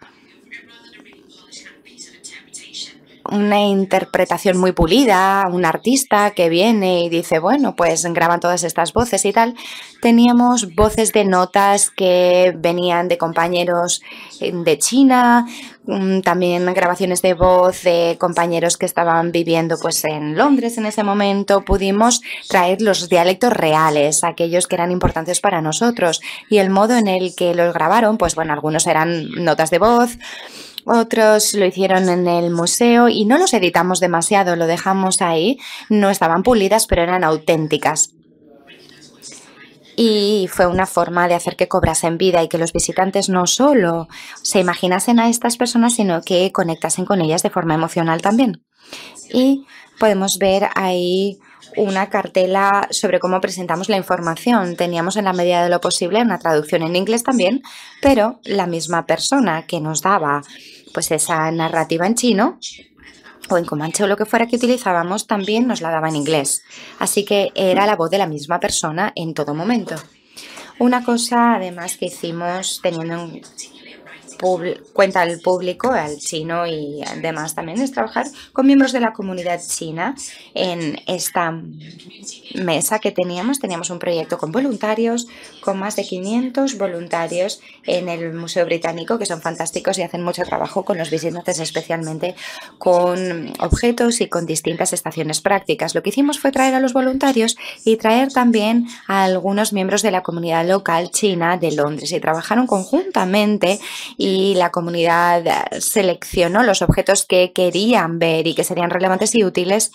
una interpretación muy pulida, un artista que viene y dice, bueno, pues graban todas estas voces y tal, teníamos voces de notas que venían de compañeros de China, también grabaciones de voz de compañeros que estaban viviendo pues en Londres en ese momento. Pudimos traer los dialectos reales, aquellos que eran importantes para nosotros, y el modo en el que los grabaron, pues bueno, algunos eran notas de voz, otros lo hicieron en el museo y no los editamos demasiado, lo dejamos ahí. No estaban pulidas, pero eran auténticas. Y fue una forma de hacer que cobrasen vida y que los visitantes no solo se imaginasen a estas personas, sino que conectasen con ellas de forma emocional también. Y podemos ver ahí una cartela sobre cómo presentamos la información. Teníamos en la medida de lo posible una traducción en inglés también, pero la misma persona que nos daba pues esa narrativa en chino o en comanche o lo que fuera que utilizábamos, también nos la daba en inglés. Así que era la voz de la misma persona en todo momento. Una cosa, además, que hicimos teniendo en cuenta al público, al chino y demás también, es trabajar con miembros de la comunidad china en esta mesa que teníamos. Teníamos un proyecto con voluntarios, con más de quinientos voluntarios en el Museo Británico, que son fantásticos y hacen mucho trabajo con los visitantes, especialmente con objetos y con distintas estaciones prácticas. Lo que hicimos fue traer a los voluntarios y traer también a algunos miembros de la comunidad local china de Londres, y trabajaron conjuntamente y la comunidad seleccionó los objetos que querían ver y que serían relevantes y útiles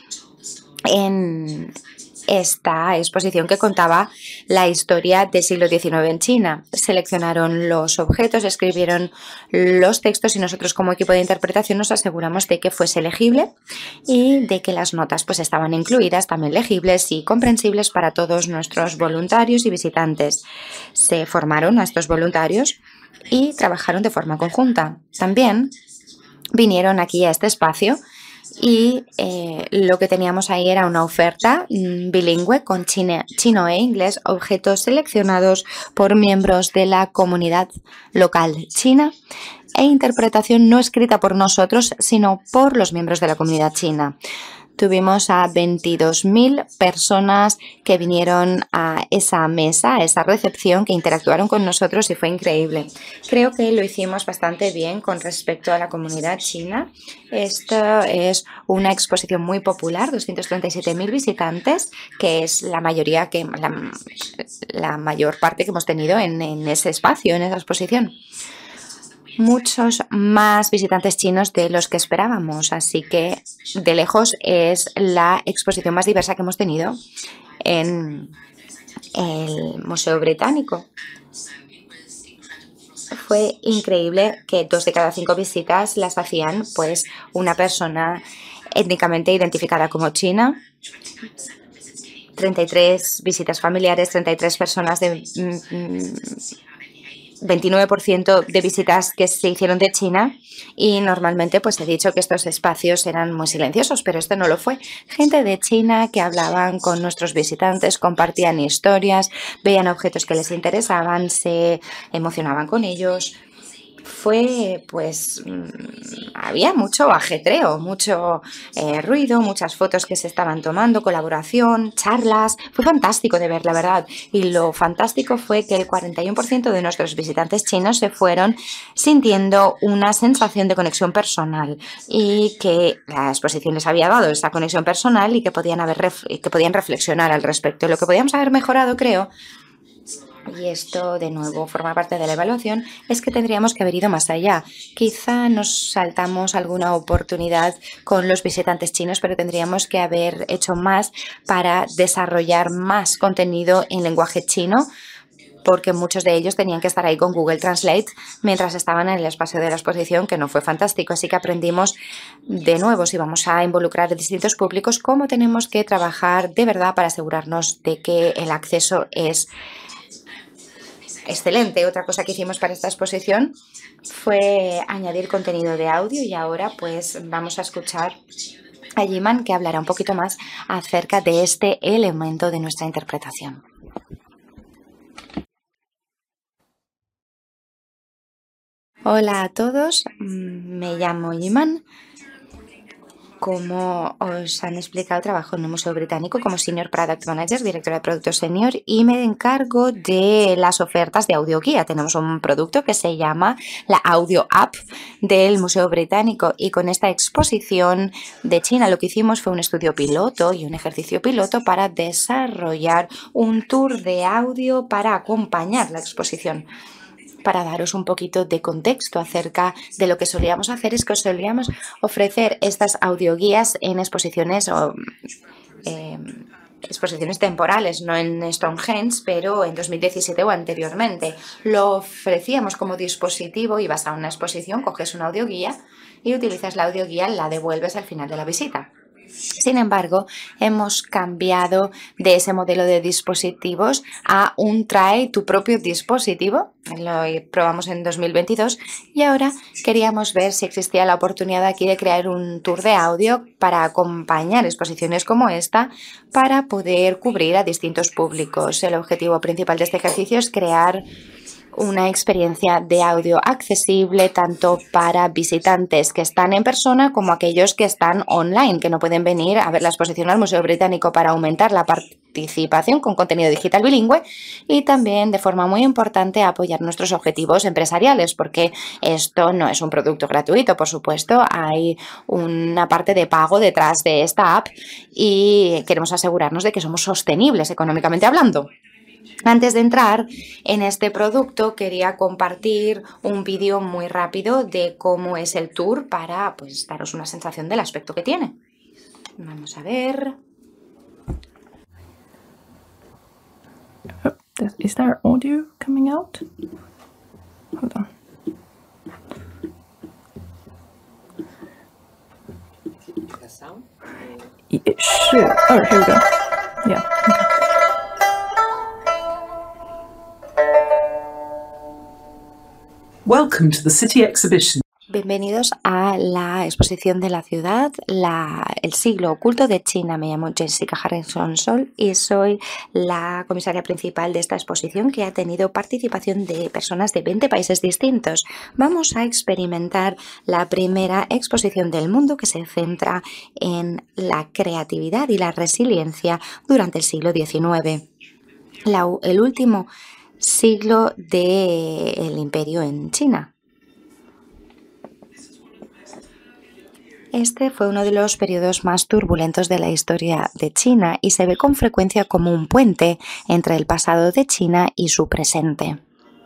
en esta exposición que contaba la historia del siglo diecinueve en China. Seleccionaron los objetos, escribieron los textos y nosotros como equipo de interpretación nos aseguramos de que fuese legible y de que las notas pues estaban incluidas, también legibles y comprensibles para todos nuestros voluntarios y visitantes. Se formaron a estos voluntarios y trabajaron de forma conjunta. También vinieron aquí a este espacio y eh, lo que teníamos ahí era una oferta mm, bilingüe con chine, chino e inglés, objetos seleccionados por miembros de la comunidad local china e interpretación no escrita por nosotros, sino por los miembros de la comunidad china. Tuvimos a veintidós mil personas que vinieron a esa mesa, a esa recepción, que interactuaron con nosotros y fue increíble. Creo que lo hicimos bastante bien con respecto a la comunidad china. Esta es una exposición muy popular, doscientos treinta y siete mil visitantes, que es la mayoría, que la, la mayor parte que hemos tenido en, en ese espacio, en esa exposición. Muchos más visitantes chinos de los que esperábamos, así que de lejos es la exposición más diversa que hemos tenido en el Museo Británico. Fue increíble que dos de cada cinco visitas las hacían pues una persona étnicamente identificada como china. treinta y tres visitas familiares, treinta y tres personas de veintinueve por ciento de visitas que se hicieron de China, y normalmente pues he dicho que estos espacios eran muy silenciosos, pero este no lo fue. Gente de China que hablaban con nuestros visitantes, compartían historias, veían objetos que les interesaban, se emocionaban con ellos. Fue, pues, había mucho ajetreo, mucho eh, ruido, muchas fotos que se estaban tomando, colaboración, charlas. Fue fantástico de ver, la verdad. Y lo fantástico fue que el cuarenta y uno por ciento de nuestros visitantes chinos se fueron sintiendo una sensación de conexión personal y que la exposición les había dado esa conexión personal y que podían, haber ref- que podían reflexionar al respecto. Lo que podíamos haber mejorado, creo, y esto de nuevo forma parte de la evaluación, es que tendríamos que haber ido más allá. Quizá nos saltamos alguna oportunidad con los visitantes chinos, pero tendríamos que haber hecho más para desarrollar más contenido en lenguaje chino, porque muchos de ellos tenían que estar ahí con Google Translate mientras estaban en el espacio de la exposición, que no fue fantástico. Así que aprendimos de nuevo, si vamos a involucrar a distintos públicos, cómo tenemos que trabajar de verdad para asegurarnos de que el acceso es excelente. Otra cosa que hicimos para esta exposición fue añadir contenido de audio, y ahora pues vamos a escuchar a Yiman, que hablará un poquito más acerca de este elemento de nuestra interpretación. Hola a todos, me llamo Yiman. Como os han explicado, trabajo en el Museo Británico como Senior Product Manager, directora de productos senior, y me encargo de las ofertas de audioguía. Tenemos un producto que se llama la Audio App del Museo Británico, y con esta exposición de China lo que hicimos fue un estudio piloto y un ejercicio piloto para desarrollar un tour de audio para acompañar la exposición. Para daros un poquito de contexto acerca de lo que solíamos hacer, es que os solíamos ofrecer estas audioguías en exposiciones o, eh, exposiciones temporales, no en Stonehenge, pero en dos mil diecisiete o anteriormente. Lo ofrecíamos como dispositivo y vas a una exposición, coges una audioguía y utilizas la audioguía, la devuelves al final de la visita. Sin embargo, hemos cambiado de ese modelo de dispositivos a un trae tu propio dispositivo. Lo probamos en dos mil veintidós y ahora queríamos ver si existía la oportunidad aquí de crear un tour de audio para acompañar exposiciones como esta para poder cubrir a distintos públicos. El objetivo principal de este ejercicio es crear una experiencia de audio accesible tanto para visitantes que están en persona como aquellos que están online, que no pueden venir a ver la exposición al Museo Británico, para aumentar la participación con contenido digital bilingüe y también, de forma muy importante, apoyar nuestros objetivos empresariales, porque esto no es un producto gratuito, por supuesto, hay una parte de pago detrás de esta app y queremos asegurarnos de que somos sostenibles económicamente hablando. Antes de entrar en este producto, quería compartir un vídeo muy rápido de cómo es el tour para, pues, daros una sensación del aspecto que tiene. Vamos a ver. Is there audio coming out? Hold on. The sound? It should. Oh, here we go. Yeah. Okay. Welcome to the City Exhibition. Bienvenidos a la exposición de la ciudad, la, el siglo oculto de China. Me llamo Jessica Harrison Sol y soy la comisaria principal de esta exposición, que ha tenido participación de personas de veinte países distintos. Vamos a experimentar la primera exposición del mundo que se centra en la creatividad y la resiliencia durante el siglo diecinueve. La, el último siglo del imperio en China. Este fue uno de los periodos más turbulentos de la historia de China y se ve con frecuencia como un puente entre el pasado de China y su presente.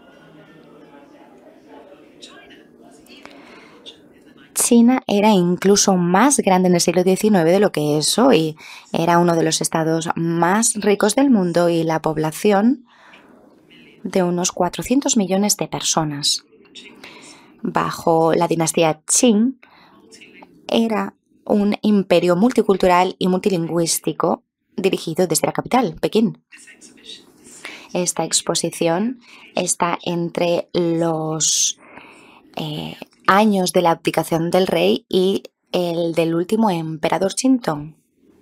China era incluso más grande en el siglo diecinueve de lo que es hoy. Era uno de los estados más ricos del mundo y la población de unos cuatrocientos millones de personas. Bajo la dinastía Qing, era un imperio multicultural y multilingüístico dirigido desde la capital, Pekín. Esta exposición está entre los eh, años de la abdicación del rey y el del último emperador Qingtong.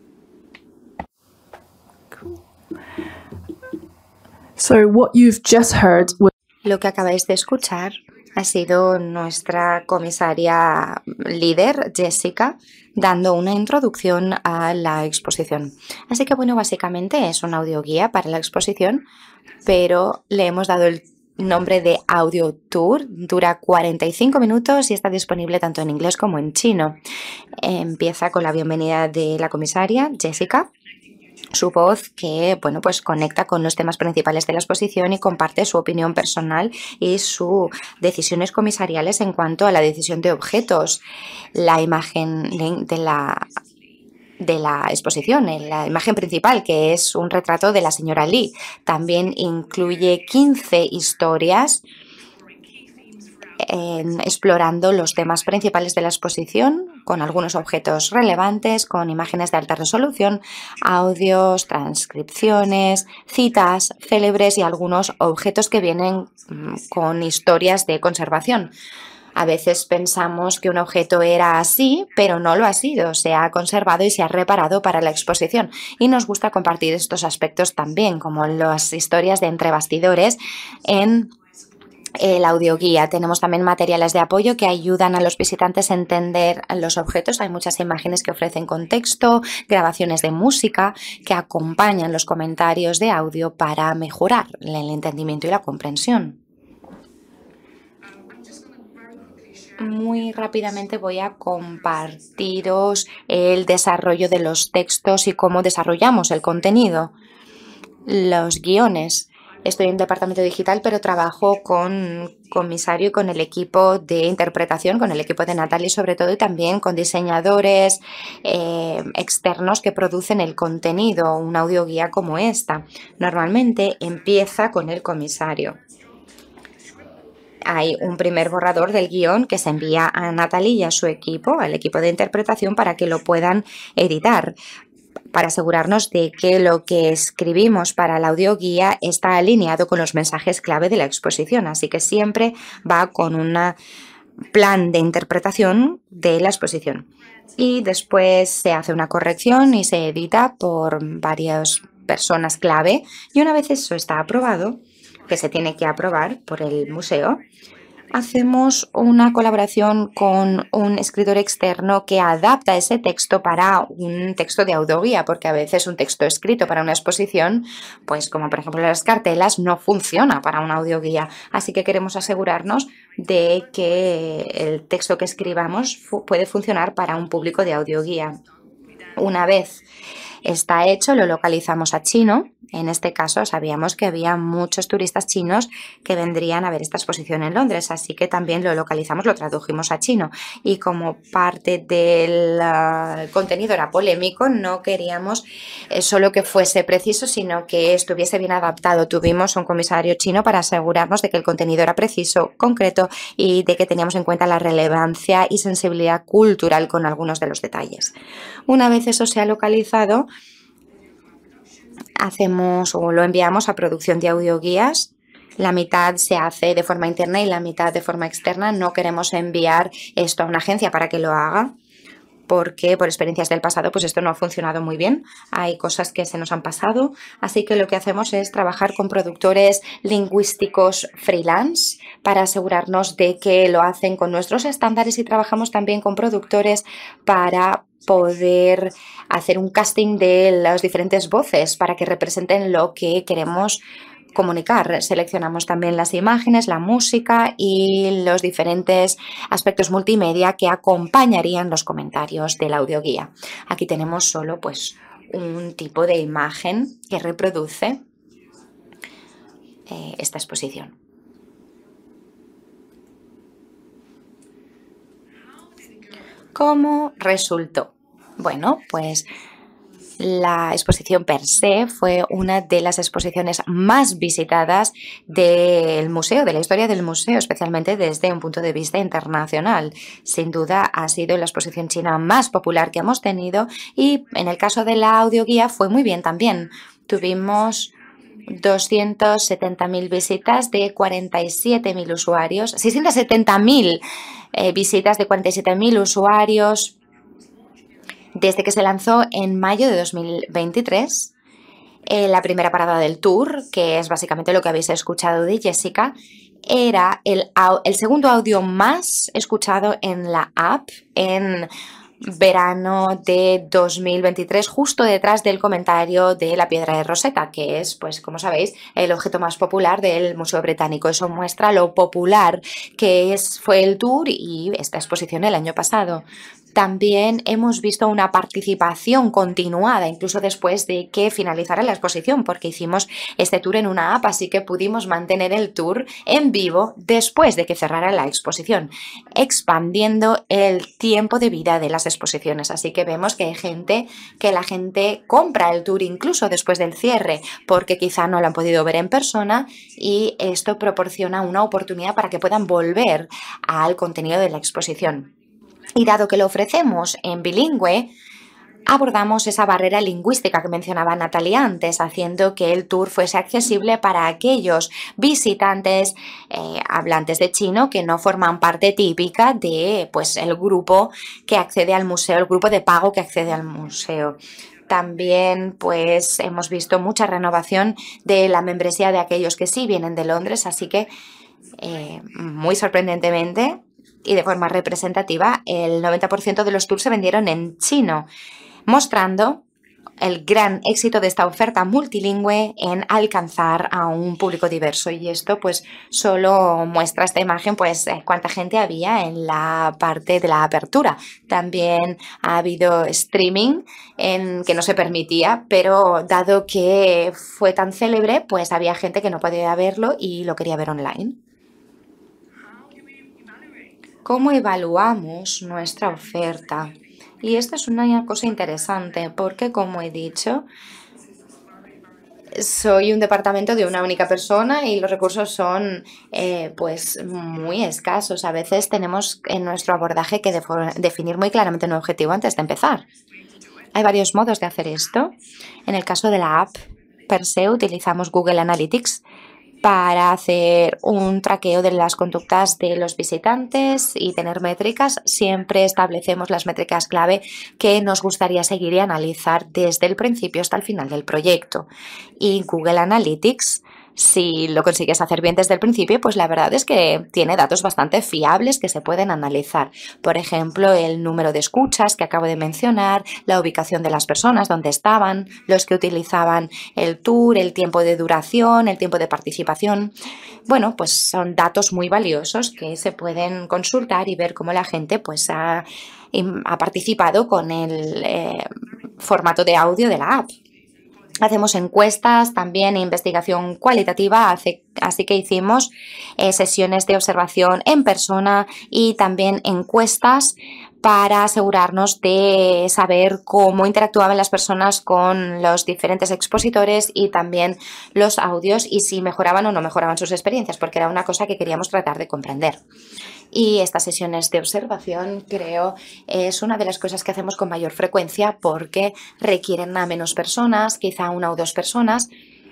So what you've just heard was... Lo que acabáis de escuchar ha sido nuestra comisaria líder, Jessica, dando una introducción a la exposición. Así que, bueno, básicamente es una audioguía para la exposición, pero le hemos dado el nombre de Audio Tour. Dura cuarenta y cinco minutos y está disponible tanto en inglés como en chino. Empieza con la bienvenida de la comisaria, Jessica. Su voz que, bueno, pues conecta con los temas principales de la exposición y comparte su opinión personal y sus decisiones comisariales en cuanto a la decisión de objetos. La imagen de la, de la exposición, la imagen principal, que es un retrato de la señora Lee, también incluye quince historias En explorando los temas principales de la exposición, con algunos objetos relevantes, con imágenes de alta resolución, audios, transcripciones, citas célebres y algunos objetos que vienen con historias de conservación. A veces pensamos que un objeto era así, pero no lo ha sido. Se ha conservado y se ha reparado para la exposición. Y nos gusta compartir estos aspectos también, como las historias de entre bastidores en el audioguía. Tenemos también materiales de apoyo que ayudan a los visitantes a entender los objetos. Hay muchas imágenes que ofrecen contexto, grabaciones de música que acompañan los comentarios de audio para mejorar el entendimiento y la comprensión. Muy rápidamente voy a compartiros el desarrollo de los textos y cómo desarrollamos el contenido. Los guiones Estoy en el departamento digital, pero trabajo con comisario y con el equipo de interpretación, con el equipo de Natalie sobre todo, y también con diseñadores eh, externos que producen el contenido, una audioguía como esta. Normalmente empieza con el comisario. Hay un primer borrador del guión que se envía a Natalie y a su equipo, al equipo de interpretación, para que lo puedan editar, para asegurarnos de que lo que escribimos para la audioguía está alineado con los mensajes clave de la exposición. Así que siempre va con un plan de interpretación de la exposición. Y después se hace una corrección y se edita por varias personas clave. Y una vez eso está aprobado, que se tiene que aprobar por el museo, hacemos una colaboración con un escritor externo que adapta ese texto para un texto de audioguía, porque a veces un texto escrito para una exposición, pues como por ejemplo las cartelas, no funciona para una audioguía. Así que queremos asegurarnos de que el texto que escribamos fu- puede funcionar para un público de audioguía. Una vez está hecho, lo localizamos a chino. En este caso sabíamos que había muchos turistas chinos que vendrían a ver esta exposición en Londres, así que también lo localizamos, lo tradujimos a chino. Y como parte del uh, contenido era polémico, no queríamos eh, solo que fuese preciso, sino que estuviese bien adaptado. Tuvimos un comisario chino para asegurarnos de que el contenido era preciso, concreto y de que teníamos en cuenta la relevancia y sensibilidad cultural con algunos de los detalles. Una vez eso se ha localizado, hacemos o lo enviamos a producción de audioguías. La mitad se hace de forma interna y la mitad de forma externa. No queremos enviar esto a una agencia para que lo haga, porque por experiencias del pasado pues esto no ha funcionado muy bien. Hay cosas que se nos han pasado, así que lo que hacemos es trabajar con productores lingüísticos freelance para asegurarnos de que lo hacen con nuestros estándares, y trabajamos también con productores para poder hacer un casting de las diferentes voces para que representen lo que queremos comunicar. Seleccionamos también las imágenes, la música y los diferentes aspectos multimedia que acompañarían los comentarios de la audioguía. Aquí tenemos solo pues un tipo de imagen que reproduce eh, esta exposición. ¿Cómo resultó? Bueno, pues la exposición per se fue una de las exposiciones más visitadas del museo, de la historia del museo, especialmente desde un punto de vista internacional. Sin duda ha sido la exposición china más popular que hemos tenido, y en el caso de la audioguía fue muy bien también. Tuvimos doscientas setenta mil visitas de cuarenta y siete mil usuarios, seiscientas setenta mil eh, visitas de cuarenta y siete mil usuarios desde que se lanzó en mayo de dos mil veintitrés. Eh, la primera parada del tour, que es básicamente lo que habéis escuchado de Jessica, era el, el segundo audio más escuchado en la app en verano de dos mil veintitrés, justo detrás del comentario de la piedra de Rosetta, que es, pues como sabéis, el objeto más popular del Museo Británico. Eso muestra lo popular que es, fue el tour y esta exposición el año pasado. También hemos visto una participación continuada, incluso después de que finalizara la exposición, porque hicimos este tour en una app, así que pudimos mantener el tour en vivo después de que cerrara la exposición, expandiendo el tiempo de vida de las exposiciones. Así que vemos que hay gente, que la gente compra el tour incluso después del cierre, porque quizá no lo han podido ver en persona, y esto proporciona una oportunidad para que puedan volver al contenido de la exposición. Y dado que lo ofrecemos en bilingüe, abordamos esa barrera lingüística que mencionaba Natalia antes, haciendo que el tour fuese accesible para aquellos visitantes eh, hablantes de chino que no forman parte típica de pues, el grupo que accede al museo, el grupo de pago que accede al museo. También pues, hemos visto mucha renovación de la membresía de aquellos que sí vienen de Londres, así que eh, muy sorprendentemente y de forma representativa, el noventa por ciento de los tours se vendieron en chino, mostrando el gran éxito de esta oferta multilingüe en alcanzar a un público diverso. Y esto pues solo muestra esta imagen pues cuánta gente había en la parte de la apertura. También ha habido streaming en que no se permitía, pero dado que fue tan célebre, pues había gente que no podía verlo y lo quería ver online. ¿Cómo evaluamos nuestra oferta? Y esta es una cosa interesante porque, como he dicho, soy un departamento de una única persona y los recursos son eh, pues muy escasos. A veces tenemos en nuestro abordaje que definir muy claramente un objetivo antes de empezar. Hay varios modos de hacer esto. En el caso de la app per se utilizamos Google Analytics para hacer un traqueo de las conductas de los visitantes y tener métricas. Siempre establecemos las métricas clave que nos gustaría seguir y analizar desde el principio hasta el final del proyecto. Y Google Analytics, si lo consigues hacer bien desde el principio, pues la verdad es que tiene datos bastante fiables que se pueden analizar. Por ejemplo, el número de escuchas que acabo de mencionar, la ubicación de las personas, dónde estaban, los que utilizaban el tour, el tiempo de duración, el tiempo de participación. Bueno, pues son datos muy valiosos que se pueden consultar y ver cómo la gente pues ha, ha participado con el eh, formato de audio de la app. Hacemos encuestas, también investigación cualitativa, así que hicimos eh, sesiones de observación en persona y también encuestas para asegurarnos de saber cómo interactuaban las personas con los diferentes expositores y también los audios y si mejoraban o no mejoraban sus experiencias, porque era una cosa que queríamos tratar de comprender. Y estas sesiones de observación creo es una de las cosas que hacemos con mayor frecuencia porque requieren a menos personas, quizá una o dos personas,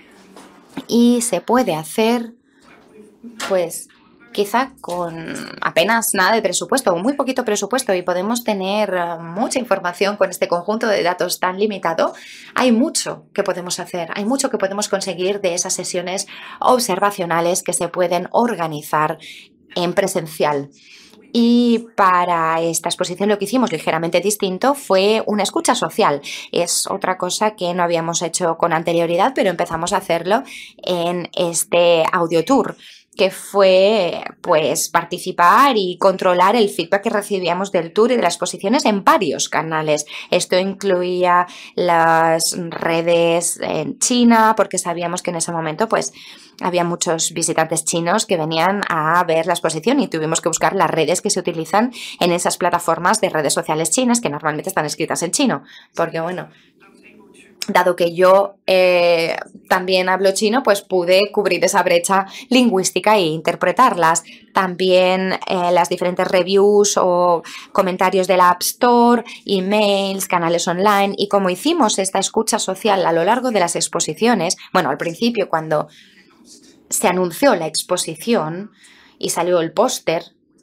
y se puede hacer pues quizá con apenas nada de presupuesto o muy poquito presupuesto y podemos tener mucha información con este conjunto de datos tan limitado. Hay mucho que podemos hacer, hay mucho que podemos conseguir de esas sesiones observacionales que se pueden organizar en presencial. Y para esta exposición lo que hicimos ligeramente distinto fue una escucha social. Es otra cosa que no habíamos hecho con anterioridad, pero empezamos a hacerlo en este audio tour, que fue pues participar y controlar el feedback que recibíamos del tour y de las exposiciones en varios canales. Esto incluía las redes en China, porque sabíamos que en ese momento pues había muchos visitantes chinos que venían a ver la exposición y tuvimos que buscar las redes que se utilizan en esas plataformas de redes sociales chinas que normalmente están escritas en chino, porque bueno, dado que yo eh, también hablo chino, pues pude cubrir esa brecha lingüística e interpretarlas. También eh, las diferentes reviews o comentarios de la App Store, emails, canales online. Y como hicimos esta escucha social a lo largo de las exposiciones, bueno, al principio cuando se anunció la exposición y salió el póster,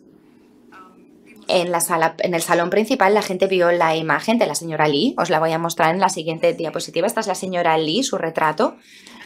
En, la sala, en el salón principal la gente vio la imagen de la señora Lee. Os la voy a mostrar en la siguiente diapositiva. Esta es la señora Lee, su retrato.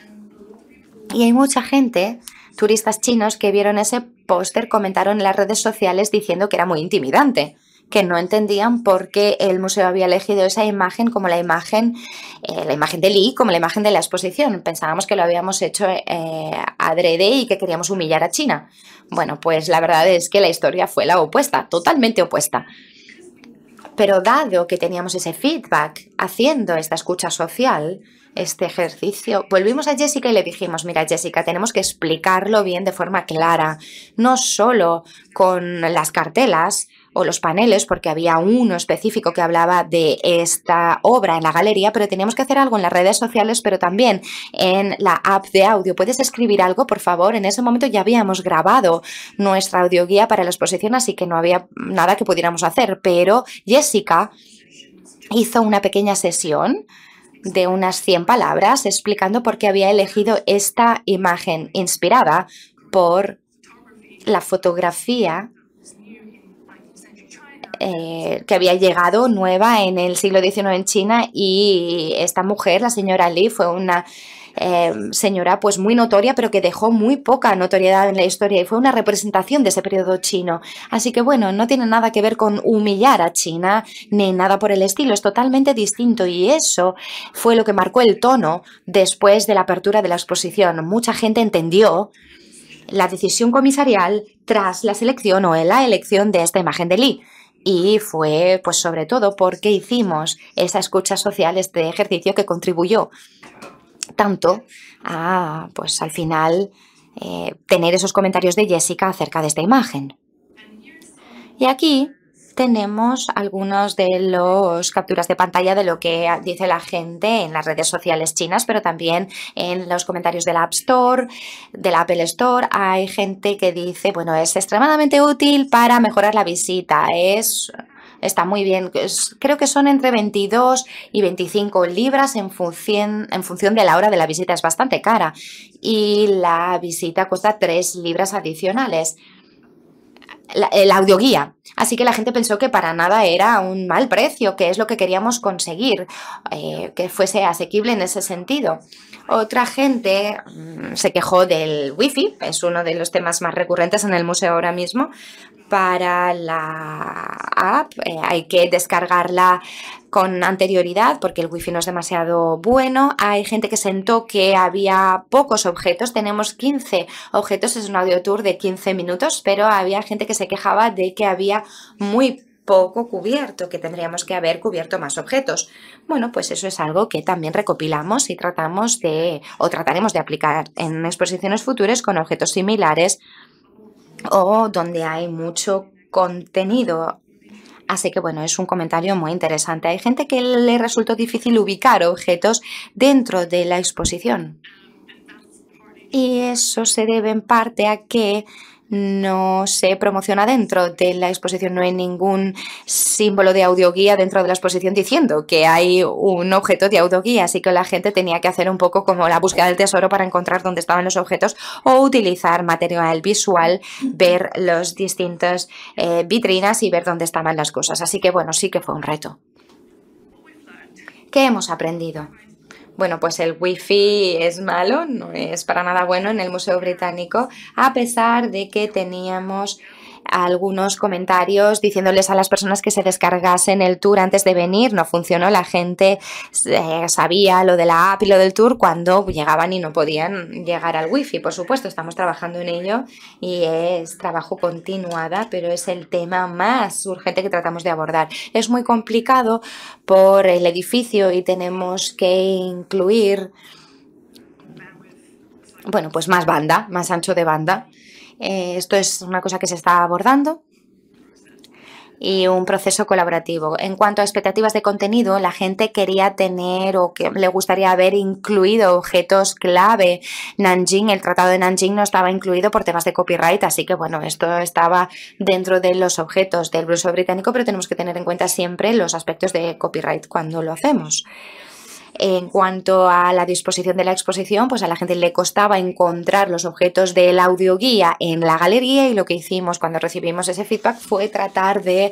Y hay mucha gente, turistas chinos, que vieron ese póster, comentaron en las redes sociales diciendo que era muy intimidante, que no entendían por qué el museo había elegido esa imagen como la imagen, eh, la imagen de Lee, como la imagen de la exposición. Pensábamos que lo habíamos hecho eh, adrede y que queríamos humillar a China. Bueno, pues la verdad es que la historia fue la opuesta, totalmente opuesta. Pero dado que teníamos ese feedback haciendo esta escucha social, este ejercicio, volvimos a Jessica y le dijimos, mira Jessica, tenemos que explicarlo bien de forma clara, no solo con las cartelas o los paneles, porque había uno específico que hablaba de esta obra en la galería, pero teníamos que hacer algo en las redes sociales, pero también en la app de audio. ¿Puedes escribir algo, por favor? En ese momento ya habíamos grabado nuestra audioguía para la exposición, así que no había nada que pudiéramos hacer, pero Jessica hizo una pequeña sesión de unas cien palabras explicando por qué había elegido esta imagen inspirada por la fotografía Eh, que había llegado nueva en el siglo diecinueve en China y esta mujer, la señora Lee, fue una eh, señora pues muy notoria, pero que dejó muy poca notoriedad en la historia y fue una representación de ese periodo chino. Así que bueno, no tiene nada que ver con humillar a China ni nada por el estilo, es totalmente distinto y eso fue lo que marcó el tono después de la apertura de la exposición. Mucha gente entendió la decisión comisarial tras la selección o en la elección de esta imagen de Lee. Y fue, pues sobre todo, porque hicimos esa escucha social, este ejercicio que contribuyó tanto a, pues al final, eh, tener esos comentarios de Jessica acerca de esta imagen. Y aquí tenemos algunos de los capturas de pantalla de lo que dice la gente en las redes sociales chinas, pero también en los comentarios de la App Store, de la Apple Store. Hay gente que dice, bueno, es extremadamente útil para mejorar la visita, es... Está muy bien, creo que son entre veintidós y veinticinco libras en función, en función de la hora de la visita, es bastante cara y la visita cuesta tres libras adicionales. La, el audioguía. Así que la gente pensó que para nada era un mal precio, que es lo que queríamos conseguir, eh, que fuese asequible en ese sentido. Otra gente mmm, se quejó del wifi, es uno de los temas más recurrentes en el museo ahora mismo. Para la app eh, hay que descargarla con anterioridad porque el wifi no es demasiado bueno. Hay gente que sentó que había pocos objetos, tenemos quince objetos, es un audio tour de quince minutos, pero había gente que se quejaba de que había muy poco cubierto, que tendríamos que haber cubierto más objetos. Bueno, pues eso es algo que también recopilamos y tratamos de, o trataremos de aplicar en exposiciones futuras con objetos similares o donde hay mucho contenido. Así que bueno, es un comentario muy interesante. Hay gente que le resultó difícil ubicar objetos dentro de la exposición. Y eso se debe en parte a que no se promociona dentro de la exposición, no hay ningún símbolo de audioguía dentro de la exposición diciendo que hay un objeto de audioguía, así que la gente tenía que hacer un poco como la búsqueda del tesoro para encontrar dónde estaban los objetos o utilizar material visual, ver los distintos eh, vitrinas y ver dónde estaban las cosas. Así que bueno, sí que fue un reto. ¿Qué hemos aprendido? Bueno, pues el wifi es malo, no es para nada bueno en el Museo Británico, a pesar de que teníamos algunos comentarios diciéndoles a las personas que se descargasen el tour antes de venir. No funcionó, la gente eh, sabía lo de la app y lo del tour cuando llegaban y no podían llegar al wifi. Por supuesto, estamos trabajando en ello y es trabajo continuada, pero es el tema más urgente que tratamos de abordar. Es muy complicado por el edificio y tenemos que incluir, bueno, pues más banda, más ancho de banda. Eh, esto es una cosa que se está abordando y un proceso colaborativo. En cuanto a expectativas de contenido, la gente quería tener o que le gustaría haber incluido objetos clave. Nanjing, el Tratado de Nanjing no estaba incluido por temas de copyright, así que bueno, esto estaba dentro de los objetos del Museo Británico, pero tenemos que tener en cuenta siempre los aspectos de copyright cuando lo hacemos. En cuanto a la disposición de la exposición, pues a la gente le costaba encontrar los objetos del audioguía en la galería y lo que hicimos cuando recibimos ese feedback fue tratar de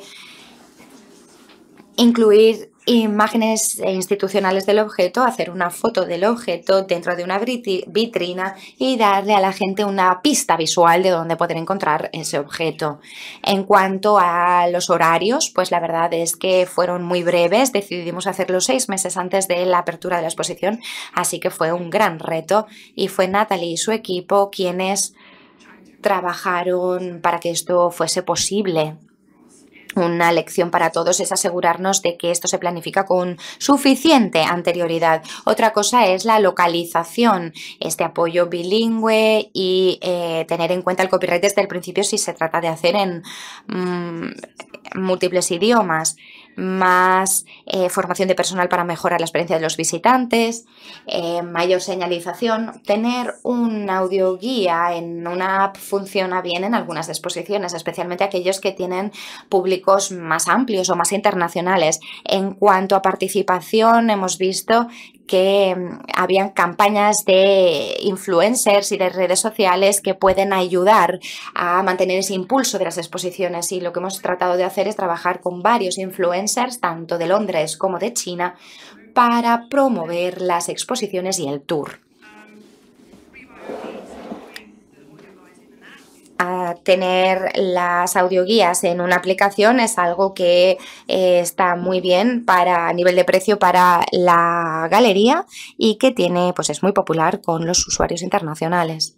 incluir imágenes institucionales del objeto, hacer una foto del objeto dentro de una vitrina y darle a la gente una pista visual de dónde poder encontrar ese objeto. En cuanto a los horarios, pues la verdad es que fueron muy breves, decidimos hacerlo seis meses antes de la apertura de la exposición, así que fue un gran reto y fue Natalie y su equipo quienes trabajaron para que esto fuese posible. Una lección para todos es asegurarnos de que esto se planifica con suficiente anterioridad. Otra cosa es la localización, este apoyo bilingüe y eh, tener en cuenta el copyright desde el principio si se trata de hacer en mmm, múltiples idiomas. Más eh, formación de personal para mejorar la experiencia de los visitantes, eh, mayor señalización. Tener un audioguía en una app funciona bien en algunas exposiciones, especialmente aquellos que tienen públicos más amplios o más internacionales. En cuanto a participación, hemos visto que habían campañas de influencers y de redes sociales que pueden ayudar a mantener ese impulso de las exposiciones, y lo que hemos tratado de hacer es trabajar con varios influencers, tanto de Londres como de China, para promover las exposiciones y el tour. a tener las audioguías en una aplicación es algo que eh, está muy bien para a nivel de precio para la galería y que tiene, pues es muy popular con los usuarios internacionales.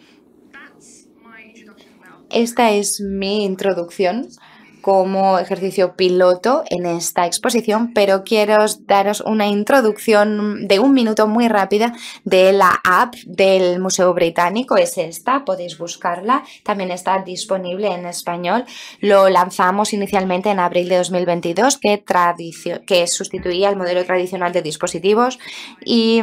Esta es mi introducción como ejercicio piloto en esta exposición, pero quiero daros una introducción de un minuto muy rápida de la app del Museo Británico. Es esta, podéis buscarla, también está disponible en español. Lo lanzamos inicialmente en abril de dos mil veintidós, que, que sustituía el modelo tradicional de dispositivos y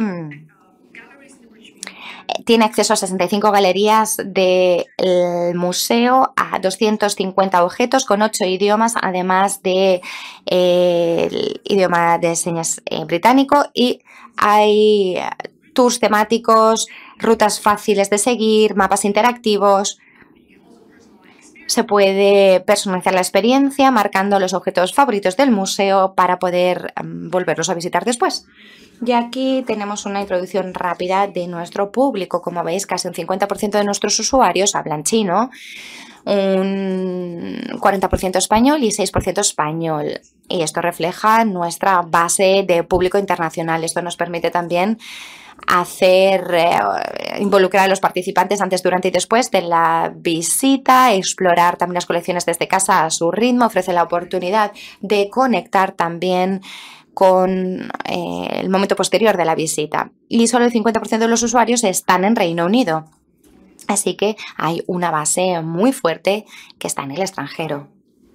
tiene acceso a sesenta y cinco galerías del museo, a doscientos cincuenta objetos con ocho idiomas, además del de, eh, idioma de señas eh, británico, y hay tours temáticos, rutas fáciles de seguir, mapas interactivos. Se puede personalizar la experiencia marcando los objetos favoritos del museo para poder um, volverlos a visitar después. Y aquí tenemos una introducción rápida de nuestro público. Como veis, casi un cincuenta por ciento de nuestros usuarios hablan chino, un cuarenta por ciento español y seis por ciento español. Y esto refleja nuestra base de público internacional. Esto nos permite también hacer, eh, involucrar a los participantes antes, durante y después de la visita, explorar también las colecciones desde casa a su ritmo, ofrece la oportunidad de conectar también con eh, el momento posterior de la visita. Y solo el cincuenta por ciento de los usuarios están en Reino Unido. Así que hay una base muy fuerte que está en el extranjero.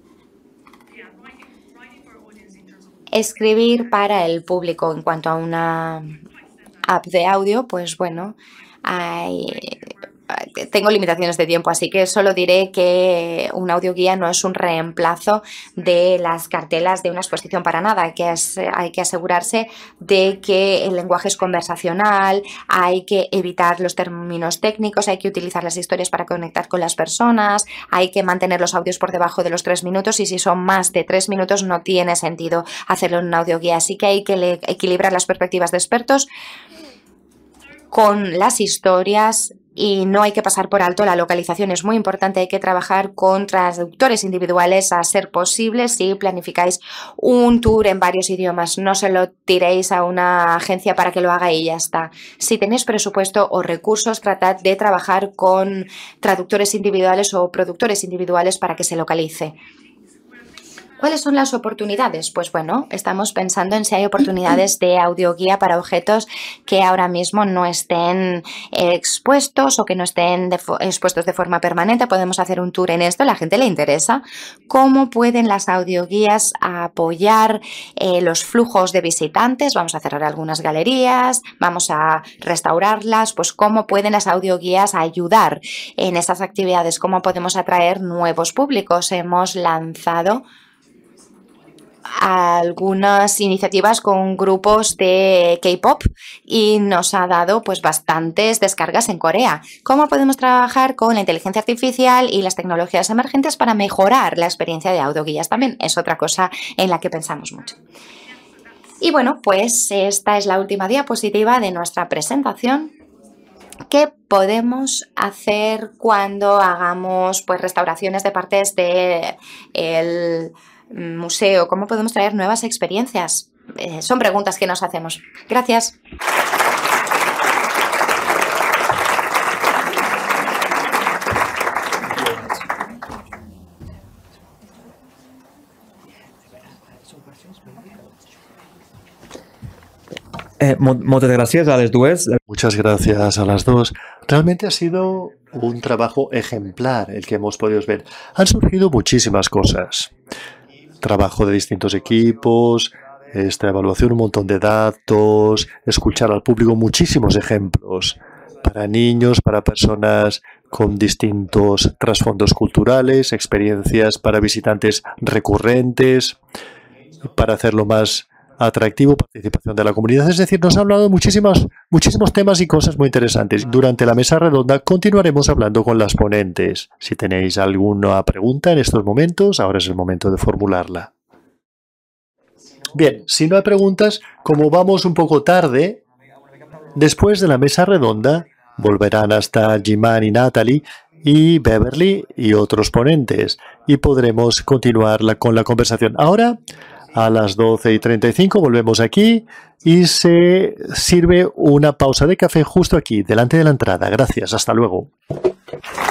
Escribir para el público en cuanto a una app de audio, pues bueno, hay, tengo limitaciones de tiempo, así que solo diré que una audioguía no es un reemplazo de las cartelas de una exposición para nada. Hay que, hay que asegurarse de que el lenguaje es conversacional, hay que evitar los términos técnicos, hay que utilizar las historias para conectar con las personas, hay que mantener los audios por debajo de los tres minutos y si son más de tres minutos no tiene sentido hacerlo en una audioguía. Así que hay que equilibrar las perspectivas de expertos con las historias y no hay que pasar por alto la localización. Es muy importante, hay que trabajar con traductores individuales a ser posible si planificáis un tour en varios idiomas. No se lo tiréis a una agencia para que lo haga y ya está. Si tenéis presupuesto o recursos, tratad de trabajar con traductores individuales o productores individuales para que se localice. ¿Cuáles son las oportunidades? Pues bueno, estamos pensando en si hay oportunidades de audioguía para objetos que ahora mismo no estén expuestos o que no estén de expuestos de forma permanente. Podemos hacer un tour en esto, a la gente le interesa. ¿Cómo pueden las audioguías apoyar eh, los flujos de visitantes? Vamos a cerrar algunas galerías, vamos a restaurarlas. Pues ¿cómo pueden las audioguías ayudar en estas actividades? ¿Cómo podemos atraer nuevos públicos? Hemos lanzado algunas iniciativas con grupos de K-pop y nos ha dado pues bastantes descargas en Corea. ¿Cómo podemos trabajar con la inteligencia artificial y las tecnologías emergentes para mejorar la experiencia de audioguías? También es otra cosa en la que pensamos mucho. Y bueno, pues esta es la última diapositiva de nuestra presentación. ¿Qué podemos hacer cuando hagamos pues restauraciones de partes del museo? ¿Cómo podemos traer nuevas experiencias? Eh, son preguntas que nos hacemos. Gracias. Eh, moltes gràcies a les dues. Muchas gracias a las dos. Realmente ha sido un trabajo ejemplar el que hemos podido ver. Han surgido muchísimas cosas. Trabajo de distintos equipos, esta evaluación, un montón de datos, escuchar al público, muchísimos ejemplos para niños, para personas con distintos trasfondos culturales, experiencias para visitantes recurrentes, para hacerlo más atractivo, participación de la comunidad. Es decir, nos ha hablado de muchísimos, muchísimos temas y cosas muy interesantes. Durante la mesa redonda continuaremos hablando con las ponentes. Si tenéis alguna pregunta en estos momentos, ahora es el momento de formularla. Bien, si no hay preguntas, como vamos un poco tarde, después de la mesa redonda volverán hasta Jiman y Natalie y Beverly y otros ponentes, y podremos continuar la, con la conversación. Ahora, a las doce y treinta y cinco, volvemos aquí y se sirve una pausa de café justo aquí, delante de la entrada. Gracias, hasta luego.